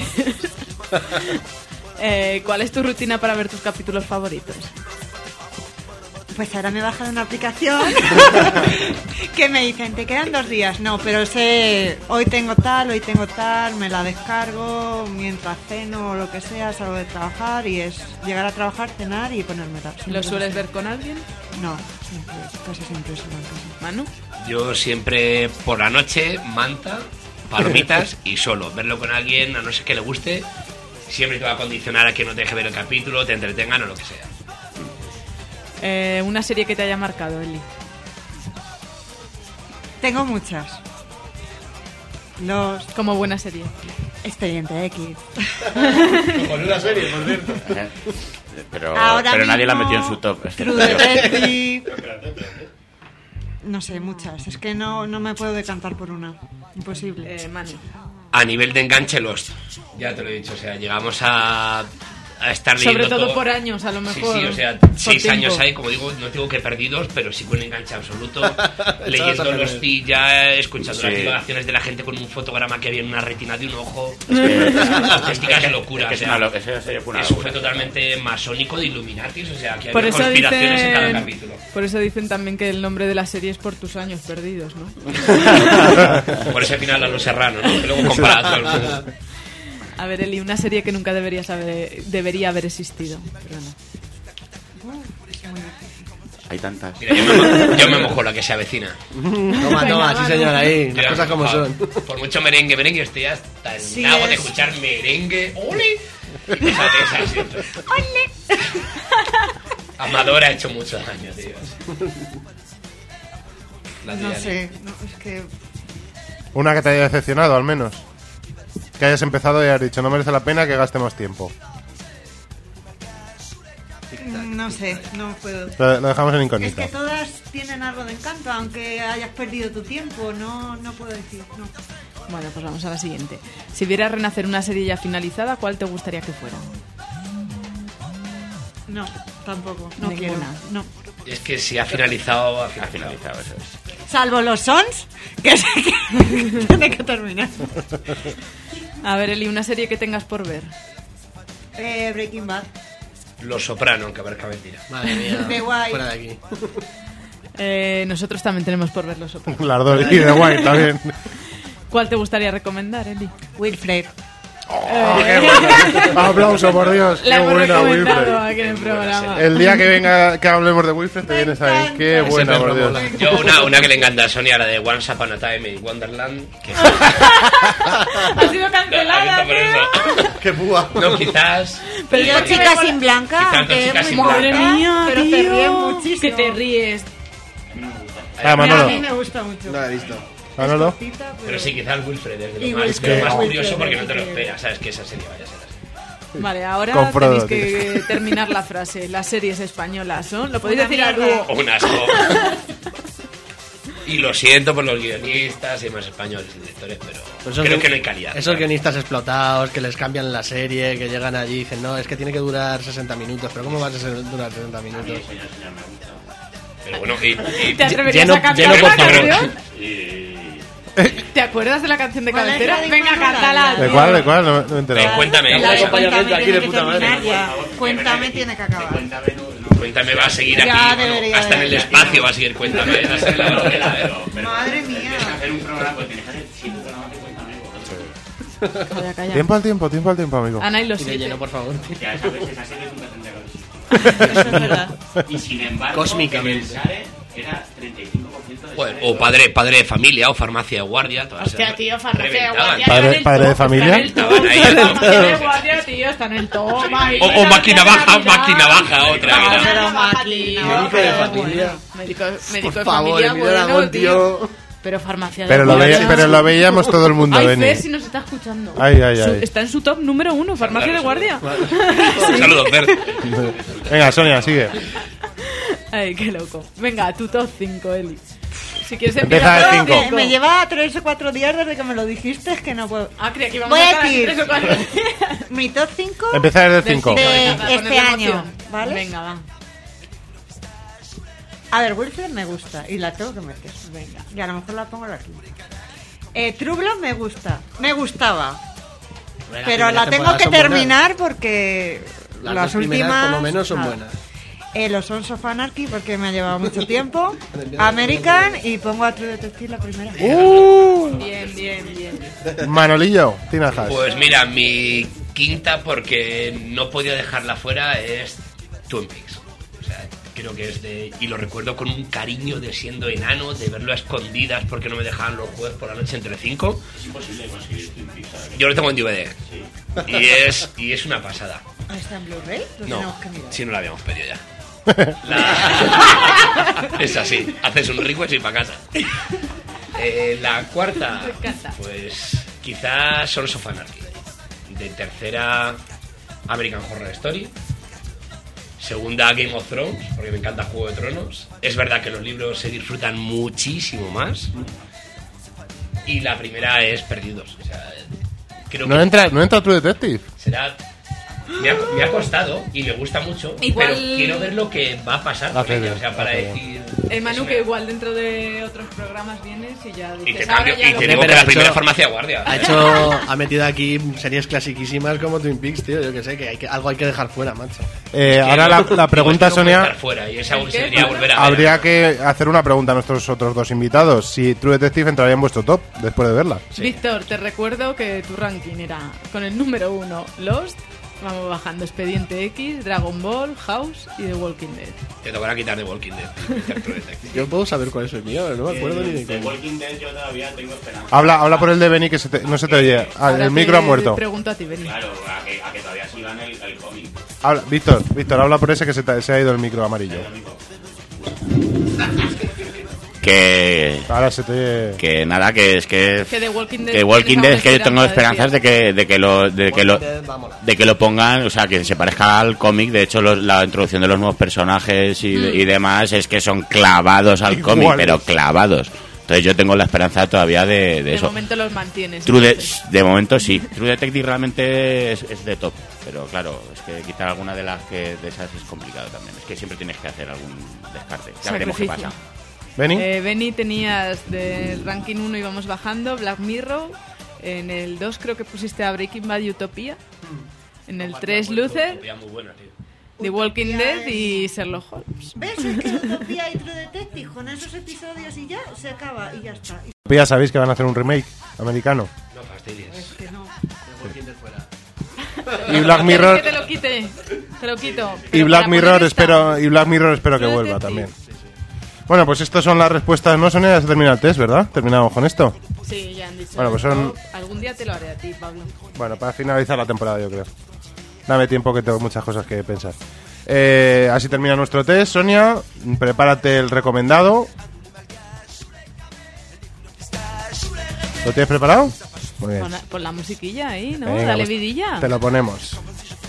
eh, ¿Cuál es tu rutina para ver tus capítulos favoritos? Pues ahora me he bajado una aplicación que me dicen, te quedan dos días. No, pero sé, hoy tengo tal, hoy tengo tal, me la descargo mientras ceno o lo que sea, salgo de trabajar y es llegar a trabajar, cenar y ponerme tal. ¿Lo sueles ver con alguien? No, siempre, casi siempre solo en casa. Manu. Yo siempre por la noche, manta, palomitas y solo. Verlo con alguien, a no ser que le guste, siempre te va a condicionar a que no te deje ver el capítulo, te entretengan o lo que sea. Eh, una serie que te haya marcado, Eli. Tengo muchas. Los Como buena serie. Expediente X. Con una serie, por cierto. Pero, Ahora pero nadie la mismo, metió en su top. True Detective. No sé, muchas. Es que no, no me puedo decantar por una. Imposible. Eh, Manu. A nivel de enganche, Lost. Ya te lo he dicho, o sea, llegamos a, a estar leyendo Sobre todo, todo por años, a lo mejor. Sí, sí, o sea, por seis tiempo. años hay, como digo, no digo que perdidos, pero sí con un enganche absoluto. Echabas Leyendo a los perder. feeds, ya escuchando Sí. las divagaciones de la gente con un fotograma que había en una retina de un ojo. Es que- Auténtica de locura. es que es o sea, una lo- eso sería una eso locura. fue totalmente masónico de Illuminatis, o sea, que Por había eso, conspiraciones en cada dicen, capítulo. por eso dicen también que el nombre de la serie es por tus años perdidos, ¿no? Por ese final a Los Serrano, ¿no? Que luego compara a todo el mundo. A ver, Eli, una serie que nunca deberías haber, debería haber existido. Pero no. Hay tantas. Mira, yo me, mo- yo me mojo la que se avecina. Toma, toma, sí señor, ahí. Las Mira, cosas como por- son. Por mucho merengue, merengue, estoy hasta el Sí, nabo de es. escuchar merengue. ¡Ole! Y cosas de esas siempre. Amador ha hecho muchos años, tío. La No tía sé, no, es que... Una que te haya decepcionado, al menos. Que hayas empezado y hayas dicho, no merece la pena que gaste más tiempo. No sé, no puedo. Lo, lo dejamos en Es incógnita. que todas tienen algo de encanto, aunque hayas perdido tu tiempo. No, no puedo decir, no. Bueno, pues vamos a la siguiente. Si vieras renacer una serie ya finalizada, ¿cuál te gustaría que fuera? No, tampoco, no Ninguna. quiero. No. Es que si ha finalizado, ha Ha finalizado. finalizado, eso es. Salvo los Sons, que sé que tiene que terminar. A ver, Eli, una serie que tengas por ver. Eh, Breaking Bad. Los Soprano, aunque parezca mentira. Madre mía. De guay. Fuera de aquí. Eh, nosotros también tenemos por ver los otros. Las dos, y de guay también. ¿Cuál te gustaría recomendar, Eli? Wilfred. Oh, qué bueno. Aplauso, por Dios. La Qué hemos buena, recomendado Wilfred. aquí en el programa. El día que venga que hablemos de Wilfred te vienes ahí. Qué buena, Siempre por Dios. mola. Yo una, una que le encanta a Sonia, la de Once Upon a Time in Wonderland. Que Ha sido cancelada, por eso. ¡Qué púa! No, quizás. Pero Y yo, es porque chica me sin blanca, Quizás aunque dos es chicas muy sin Madre blanca, mía, pero tío, te ríes muchísimo. que te ríes. Ah, A Manolo. mí me gusta mucho. No la he visto. Manolo. Cortita, Pero sí, quizás Wilfred es de Y lo más, Wilfred, de lo más Wilfred, curioso porque no te lo Wilfred. esperas. Sabes que esa serie vaya a ser así. Vale, ahora Con Frodo, tenéis que terminar la frase. Las series españolas son. Lo podéis Una decir al mierda. dúo. Un asco. Y lo siento por los guionistas y demás españoles y directores, pero Pues esos creo guion- que no hay calidad. Esos guionistas explotados que les cambian la serie, que llegan allí y dicen, no, es que tiene que durar sesenta minutos. ¿Pero cómo vas a ser- durar sesenta minutos? Pero bueno, y, y- ¿Te atreverías Lleno- a cantar lleno, la por favor. canción? ¿Te acuerdas de la canción de ¿Cuál es cabecera? la de Venga, Manuela? cántala. ¿De tío. cuál? ¿De cuál? No, no me he enterado. Eh, cuéntame, La de Cuéntame Cuéntame aquí tiene de que puta madre. terminar ya. Cuéntame tiene que acabar. Cuéntame va a seguir aquí. Ya bueno, debería hasta en de- el espacio va a seguir Cuéntame. Va a ser la novela, ¿eh? Madre mía. hacer un programa, pues tienes que hacer siete programas de Cuéntame. Calla, calla. Tiempo al tiempo, tiempo al tiempo, amigo. Ana y los Y de siete. lleno, por favor. Ya sabes, esa serie nunca tendría que haber Eso es verdad. existido. Y sin embargo, Cósmicamente. en el SARE era treinta y cinco por ciento de Bueno, SARE. o padre, padre de familia o farmacia de guardia. Todas Hostia, esas tío, farmacia de reventaban. guardia. Padre- está en el padre de top, familia. está en el top. Estaban ahí, Farmacia de ¿no? guardia, tío, está en el top. O, o máquina baja, máquina baja, otra. Ah, mira. pero máquina. Médico de familia. Médico, médico Por de favor, familia, Emilio bueno, Aragón, tío. tío. Pero farmacia de Pero lo, guardia. veía- pero lo veíamos todo el mundo, Ay, Beni. Fer, si nos está escuchando. Ay, ay, Su- ay. está en su top número uno, farmacia de guardia. Un saludo, Fer. Venga, Sonia, sigue. Ay, qué loco. Venga, tu top cinco, Eli. Si quieres Empieza empezar de con cinco. Me, me lleva tres o cuatro días desde que me lo dijiste, es que no puedo. Ah, creía que íbamos Voy a a estar aquí decir tres o cuatro días. mi top cinco Empieza desde el Del cinco. cinco, de venga, para este ponerle año, emoción. ¿vale? Venga, va. A ver, Wilfred me gusta y la tengo que meter. Venga. Y a lo mejor la pongo en la quinta. Eh, True Blood me gusta. Me gustaba. Las Pero la primeras tengo temporadas que son buenas. terminar porque Las, las dos primeras, últimas por lo menos, son nada. buenas. Eh, los Sons of Anarchy porque me ha llevado mucho tiempo. American y pongo a True Detective la primera. Uh, Bien, bien, bien. Manolillo, Tina Haas. Pues mira, mi quinta, porque no podía dejarla fuera, es Twin Peaks. O sea, creo que es de... Y lo recuerdo con un cariño de siendo enano, de verlo a escondidas porque no me dejaban los jueves por la noche entre cinco. Es imposible conseguir Twin Peaks ahora mismo. Yo lo tengo en D V D. Y es, y es una pasada. Ah, ¿está en Blu-ray? Lo No, tenemos que mirar. si no la habíamos pedido ya. La- Es así, haces un request y para casa. Eh, la cuarta, Me encanta. pues quizás Sons of Anarchy. De tercera, American Horror Story. Segunda, Game of Thrones, porque me encanta Juego de Tronos. Es verdad que los libros se disfrutan muchísimo más. Y la primera es Perdidos. O sea, creo ¿No que entra, ¿No entra True Detective? será... Me ha, me ha costado y me gusta mucho, Igual- pero quiero ver lo que va a pasar La con ella, serie, o sea, para la serie. decir... Eh, Manu, eso que me- igual dentro de otros programas vienes y ya dices... Y te "Ahora cambio, ya y lo te que-". digo que Pero la ha primera hecho- farmacia guardia. Ha hecho, ha metido aquí series clasiquísimas como Twin Peaks, tío. Yo que sé, que, hay que algo hay que dejar fuera, macho. Eh, Es que ahora no- la, digo, la pregunta, es que no puede Sonia, estar fuera, y esa ¿El qué? sería volver a ver. habría que hacer una pregunta a nuestros otros dos invitados. Si True Detective entraría en vuestro top después de verla. Víctor, te recuerdo que tu ranking era con el número uno Lost, vamos bajando Expediente X, Dragon Ball, House y The Walking Dead. Te tocará quitar de Walking Dead. Yo puedo saber cuál es el mío, no me acuerdo ni de The cuál. Walking Dead yo todavía tengo esperanza. Habla, habla por el de Benny que se te- no se te oye. Ah, Ahora el micro te ha muerto. pregunto a ti, Beni. Claro, a que, a que todavía sigan el, el cómic. Habla- Víctor, Víctor, habla por ese que se, te- se ha ido el micro amarillo. Que... Ahora se te oye. Que nada, que es que... Que The Walking Dead Que Walking Dead es que tienes tengo aún esperanzas de que, de que lo... De que lo Walking Dead va a molar. de que lo pongan, o sea, que se parezca al cómic. De hecho, los- la introducción de los nuevos personajes y, y demás es que son clavados al cómic, Iguales. pero clavados. Entonces yo tengo la esperanza todavía de, de De eso. momento los mantienes. True de, entonces. de momento sí. True Detective realmente es, es de top. Pero claro, es que quitar alguna de las que de esas es complicado también. Es que siempre tienes que hacer algún descarte. Ya veremos qué Sacrificio. pasa. Benny. Eh, Beni, tenías del ranking uno íbamos bajando, Black Mirror, en el dos creo que pusiste a Breaking Bad y Utopía, en el tres Luther, Muy buena, tío. The Walking Dead y Sherlock Holmes. ¿Ves? Es que Utopía y True Detective, con esos episodios y ya se acaba y ya está. Y Ya sabéis que van a hacer un remake americano. No fastidies. es que no. The Walking Dead fuera. Y Black ¿Quieres Mirror que te lo quite? Te lo quito. y Pero Black para Mirror poner esta- espero y Black Mirror espero que True vuelva Detective. también. Bueno, pues estas son las respuestas, ¿no, Sonia? Ya se termina el test, ¿verdad? Terminamos con esto. Sí, ya han dicho. Bueno, pues son- esto. Algún día te lo haré a ti, Pablo. Bueno, para finalizar la temporada, yo creo. Dame tiempo que tengo muchas cosas que pensar. Eh, así termina nuestro test, Sonia. Prepárate el recomendado. ¿Lo tienes preparado? Muy bien. Pon la, pon la musiquilla ahí, ¿no? Venga, Dale pues, vidilla. Te lo ponemos.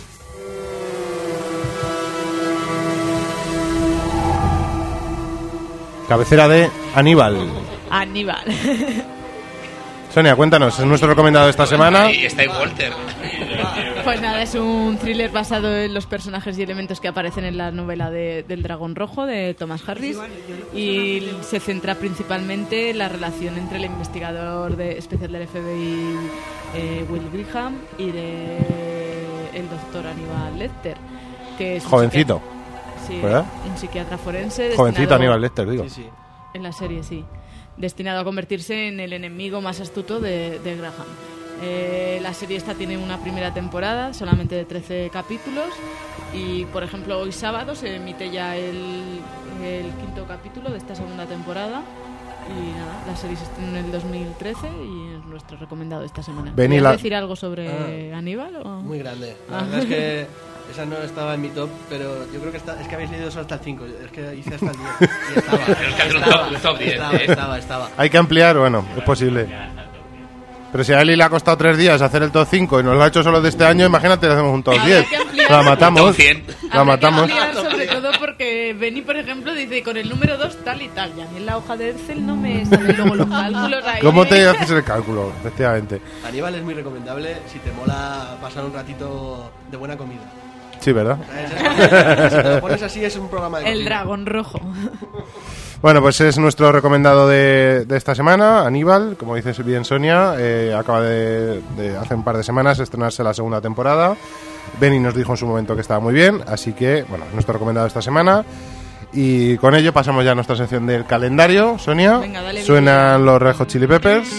Cabecera de Aníbal. Aníbal. Sonia, cuéntanos, es nuestro recomendado de esta semana. Ahí está ahí Walter. Pues nada, es un thriller basado en los personajes y elementos que aparecen en la novela de- del Dragón Rojo de Thomas Harris y se centra principalmente en la relación entre el investigador de, especial del F B I eh, Will Graham y de el doctor Aníbal Lecter, que es un Jovencito, psiquiatra- sí, ¿verdad? un psiquiatra forense Jovencito destinado- Aníbal Lecter, digo. Sí, sí. en la serie, sí. Destinado a convertirse en el enemigo más astuto de, de Graham. Eh, la serie esta tiene una primera temporada, solamente de trece capítulos. Y, por ejemplo, hoy sábado se emite ya el, el quinto capítulo de esta segunda temporada. Y nada, la serie se estrenó en el dos mil trece y es nuestro recomendado de esta semana. Ven y ¿Quieres la- decir algo sobre Aníbal? O? Muy grande. La Ah. verdad es que esa no estaba en mi top, pero yo creo que está, es que habéis leído solo hasta el cinco. Es que hice hasta el diez. Y estaba. Pero es que hacer un estaba, top- un top diez, estaba, ¿eh? estaba, estaba. Hay que ampliar, bueno, es posible. Pero si a Eli le ha costado tres días hacer el top cinco y nos lo ha hecho solo de este año, imagínate, le hacemos un top Habrá diez. que ampliar. La matamos. Un top cien. La Habrá matamos. que ampliar, sobre todo porque Benny, por ejemplo, dice con el número dos tal y tal. Y a mí en la hoja de Excel no me salen luego los cálculos ahí. ¿Cómo te haces el cálculo? Efectivamente. Aníbal es muy recomendable si te mola pasar un ratito de buena comida. Sí, ¿verdad? Si te lo pones así es un programa de El cocina. dragón rojo. Bueno, pues es nuestro recomendado de, de esta semana, Aníbal, como dices bien Sonia, eh, acaba de, de hace un par de semanas estrenarse la segunda temporada. Benny nos dijo en su momento que estaba muy bien, así que, bueno, nuestro recomendado de esta semana. Y con ello pasamos ya a nuestra sección del calendario, Sonia. Venga, dale, Suenan los Red Hot Chili Peppers.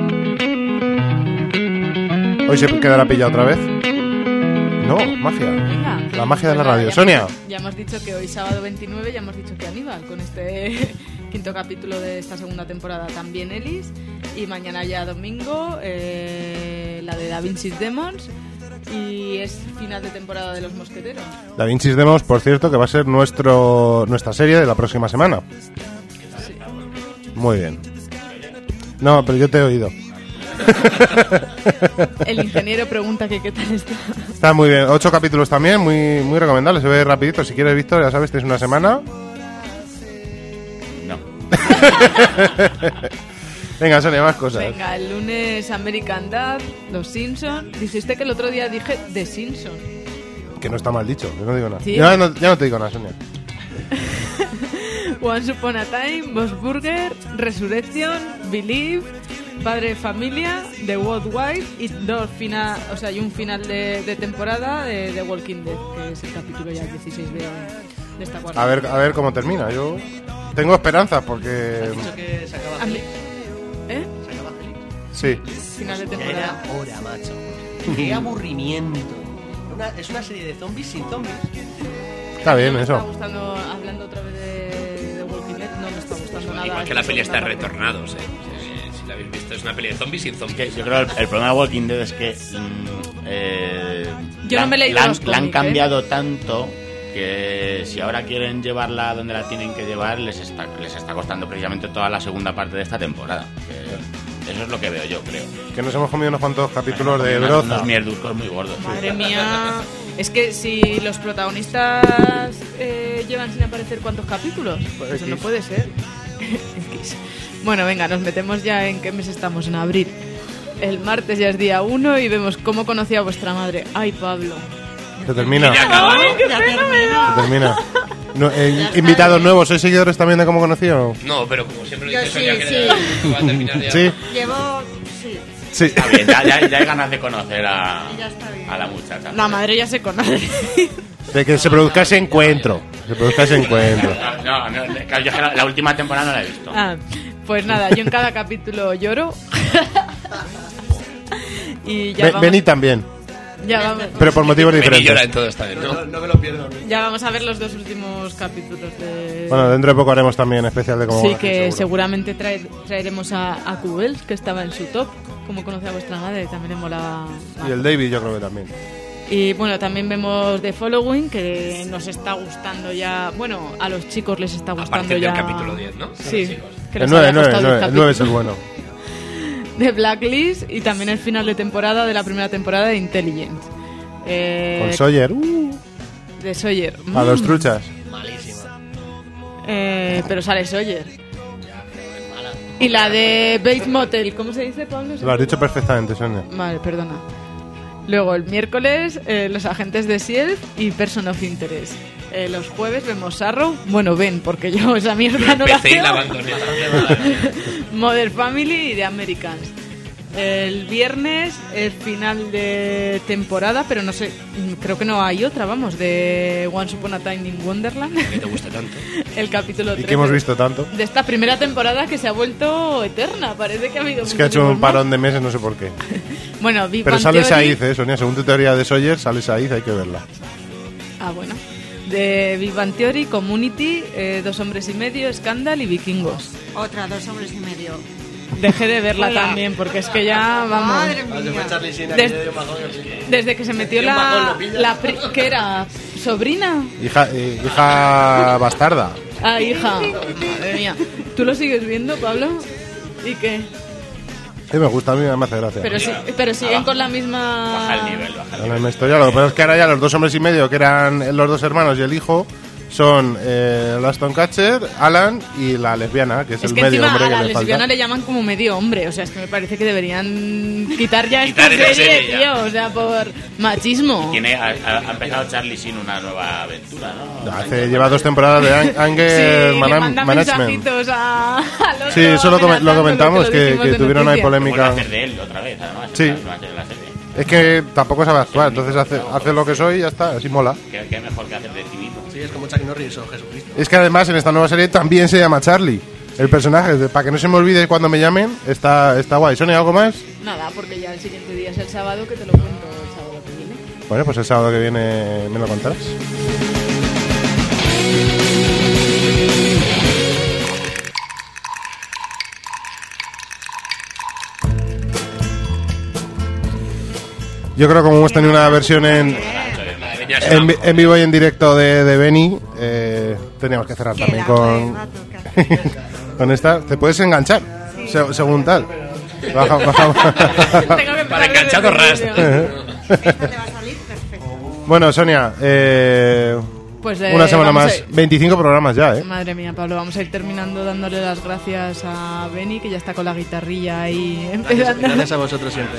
Hoy se quedará pillado otra vez. No, magia. Venga. La magia de la Pues nada, radio. ya- Sonia. Ya hemos dicho que hoy sábado veintinueve ya hemos dicho que Aníbal con este quinto capítulo de esta segunda temporada también Ellis y mañana ya domingo eh, la de Da Vinci's Demons y es final de temporada de Los Mosqueteros. Da Vinci's Demons, por cierto, que va a ser nuestro nuestra serie de la próxima semana. Sí. Muy bien. No, pero yo te he oído. El ingeniero pregunta que qué tal está. Está muy bien. Ocho capítulos también, muy muy recomendable. Se ve rapidito. Si quieres, Víctor, ya sabes, tienes una semana. No. Venga, Sonia, más cosas. Venga, el lunes American Dad, Los Simpsons. Dijiste que el otro día dije The Simpsons. Que no está mal dicho, yo no digo nada. ¿Sí? Ya, no, ya no te digo nada, Sonia. Once Upon a Time, Bob's Burger, Resurrection, Believe, Padre de Familia, The Wild Wife y dos final, o sea, y un final de, de temporada de The Walking Dead, que es el capítulo ya dieciséis de, de esta cuarta. A ver, a ver cómo termina. Yo tengo esperanzas porque... ¿Has dicho que se acaba A mí- feliz? ¿Eh? ¿Se acaba feliz? Sí. Final de Ya temporada. era hora, macho. Qué aburrimiento. Una- es una serie de zombies sin zombies. Está bien, Me eso. está gustando, hablando otra vez de The Walking Dead, no me está gustando nada. Igual que la esta peli está segunda parte. Retornados, eh. Si, si la habéis visto, es una peli de zombies sin zombies. Que yo creo que el, el problema de Walking Dead es que mm, eh, Yo la, no me he leído la han- los la han cómics, cambiado tanto que si ahora quieren llevarla donde la tienen que llevar les está, les está costando precisamente toda la segunda parte de esta temporada. Que eso es lo que veo yo, creo. Que nos hemos comido unos cuantos capítulos de Unos- broza. Unos mierducos muy gordos. Madre mía, es que si los protagonistas eh, llevan sin aparecer cuántos capítulos, pues eso no X. puede ser. X. Bueno, venga, nos metemos ya en qué mes estamos, en abril. El martes ya es día uno y vemos cómo conocí a vuestra madre. Ay, Pablo. Se termina. Ya acabó. Ay, qué Ya pena me terminó. da. Se termina. No, eh, Ya está invitados bien. nuevos, ¿sois seguidores también de Cómo Conocí o no? No, pero como siempre lo Yo dice sí, Sonia, que sí. va a terminar ya. Sí, Llevo... Sí, sí. Está bien, ya, ya- ya hay ganas de conocer a, ya está bien. a la muchacha. La madre ya se conoce. De que se produzca ese encuentro. Se produzca ese encuentro. No, no, no, claro, yo es que la, la última temporada no la he visto. Ah, pues nada, yo en cada capítulo lloro. Y ya Be- vamos, Beni también, ya vamos, pero por motivos Vení, llora en diferentes. todo esta vez, No, ¿no? no me lo pierdo. ya vamos a ver los dos últimos capítulos de... Bueno, dentro de poco haremos también especial de Cómo Sí, Conocí, que seguro. seguramente traer- traeremos a, a Cubels, que estaba en su top, como conoce a vuestra madre, también le molaba. Y el David yo creo que también. Y bueno, también vemos The Following, que nos está gustando ya, bueno, a los chicos les está A gustando partir ya. del capítulo diez, ¿no? Sí, que El les nueve, había nueve, costado nueve, diez el nueve es el capítulos. bueno. De Blacklist y también el final de temporada de la primera temporada de Intelligence. Eh, Con Sawyer, uh, de Sawyer. a los Mm. truchas. Malísima. Eh, pero sale Sawyer. Y la de Bates Motel, ¿cómo se dice, Pablo? Lo has dicho perfectamente, Sonia. Vale, perdona. Luego el miércoles eh, los agentes de S H I E L D y Person of Interest. Eh, los jueves vemos Arrow. Bueno, ven, porque yo esa mierda no la Empecé y veo. la abandoné. Modern Family y The Americans. El viernes el final de temporada, pero no sé, creo que no hay otra, vamos, de Once Upon a Time in Wonderland. Que te gusta tanto. El capítulo Y tres que hemos visto tanto. de esta primera temporada que se ha vuelto eterna. Parece que ha habido Es que ha hecho muchísimos un más. parón de meses, no sé por qué. Bueno, Big Pero Bang sale Theory. Saiz, eh, Sonia. Según tu teoría de Sawyer, sale Saiz, hay que verla. Ah, bueno. De Big Bang Theory, Community, eh, Dos Hombres y Medio, Scandal y Vikingos. Otra, dos hombres y medio. Dejé de verla Hola. también, porque es que ya, vamos... Madre Ah, se fue mía. Charlie Sheen Des- aquí de un bajón, sí. Desde que se metió Un bajón, la... lo pilla. la pri- ¿Qué era? ¿Sobrina? Hija, eh, hija bastarda. Ah, hija. Madre mía. ¿Tú lo sigues viendo, Pablo? ¿Y qué? Sí, me gusta, a mí me hace gracia. Pero, si- pero siguen con la misma... Baja el nivel, baja el La misma historia. Lo que pasa es que ahora ya los dos hombres y medio, que eran los dos hermanos y el hijo, son eh, Aston Catcher, Alan y la lesbiana, que es, Es el que medio encima hombre a que la le lesbiana falta. le llaman como medio hombre. O sea, es que me parece que deberían quitar ya esta Quitar esa serie, serie ya. tío. O sea, por machismo. Tiene, ha, ha- ha empezado Charlie Sheen una nueva aventura, ¿no? Hace, lleva dos temporadas de Ang- Anger Sí, Mana- le manda Management. mensajitos a, al otro Sí, eso lo, come- lo amenazándolo, comentamos, lo que, dijimos que de tuvieron ahí noticias. Vuelve a polémica. hacer de él otra vez, además. Sí. en la- en la serie. Es que tampoco sabe actuar, entonces hace, hace lo que soy y ya está, así mola. ¿Qué, qué mejor que hacer de civil? Sí, es como Chuck Norris o Jesucristo. Es que además en esta nueva serie también se llama Charlie. El personaje, de- para que no se me olvide cuando me llamen, está, está guay. ¿Sonia, algo más? Nada, porque ya el siguiente día es el sábado, que te lo cuento el sábado que viene. Bueno, pues el sábado que viene me lo contarás. Yo creo que como hemos tenido una versión en, en, vi- en vivo y en directo de, de Benny, eh, teníamos que cerrar también con, con esta. Te puedes enganchar, se- según tal. Baja, baja. Para enganchado ras. Bueno, Sonia, eh, Pues, eh, una semana vamos más. a ir. veinticinco programas ya, ¿eh? Madre mía, Pablo, vamos a ir terminando dándole las gracias a Benny, que ya está con la guitarrilla ahí Gracias, empezando. gracias a vosotros siempre.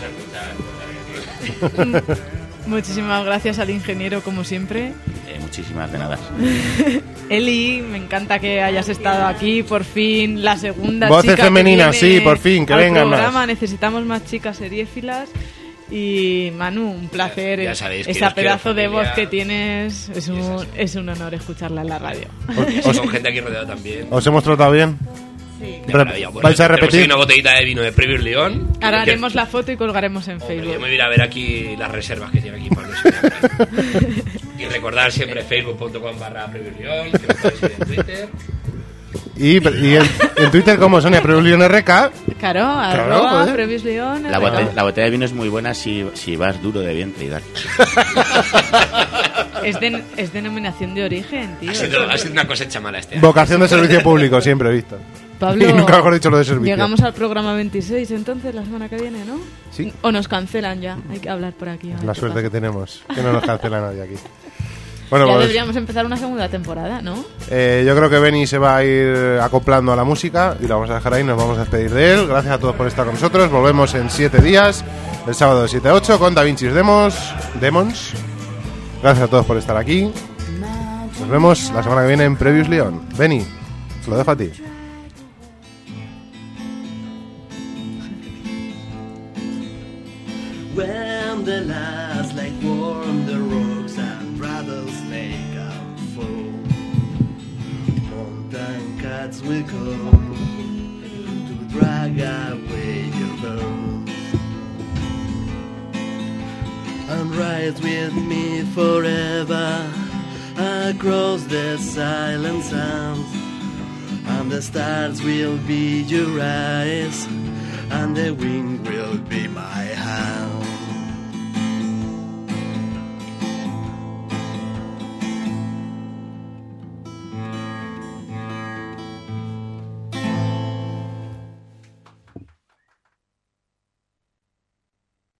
Muchísimas gracias al ingeniero, como siempre. Eh, muchísimas de nada. Eli, me encanta que hayas estado aquí, por fin, la segunda Voces chica que femeninas, viene sí, por fin, que al vengan más. programa. Necesitamos más chicas seriéfilas. Y Manu, un placer. Ya sabéis que Esa os quiero, pedazo de familia. voz que tienes, es un, es un honor escucharla en la radio. Os, con gente aquí rodeada también. ¿Os hemos tratado bien? De Re- maravilla. Bueno, ¿Vais a tenemos repetir? aquí una botellita de vino de Previous León. Ahora Que- haremos la foto y colgaremos en Yo Facebook. me voy a ir a ver aquí las reservas que tiene aquí Pablo. Y recordar siempre facebook punto com barra Previous León, que me podéis seguir en Twitter. Y, y en, en Twitter como Sonia Prevision R K. Claro, Claro, arroba joder. Previous León. La, arroba- bote- la botella de vino es muy buena si, si vas duro de vientre y tal. Es, de, es denominación de origen, tío. Ha sido, ha sido una cosecha mala este año. Vocación de servicio público, siempre he visto. Pablo, Y nunca mejor dicho lo de servicio. llegamos al programa veintiséis entonces la semana que viene, ¿no? Sí. O nos cancelan ya, hay que hablar por aquí. a ver La qué suerte pasa. que tenemos, que no nos cancela nadie aquí. Bueno, Ya pues deberíamos empezar una segunda temporada, ¿no? eh, yo creo que Benny se va a ir acoplando a la música y lo vamos a dejar ahí, nos vamos a despedir de él. Gracias a todos por estar con nosotros. Volvemos en siete días, el sábado de siete a ocho con Da Vinci's Demos, Demons. Gracias a todos por estar aquí. Nos vemos la semana que viene en Previous León. Benny, te lo dejo a ti. When the last light warm the rocks and rattlesnake and foam, mountain cats will come to drag away your bones and ride with me forever across the silent sands, and the stars will be your eyes and the wind will be my hand.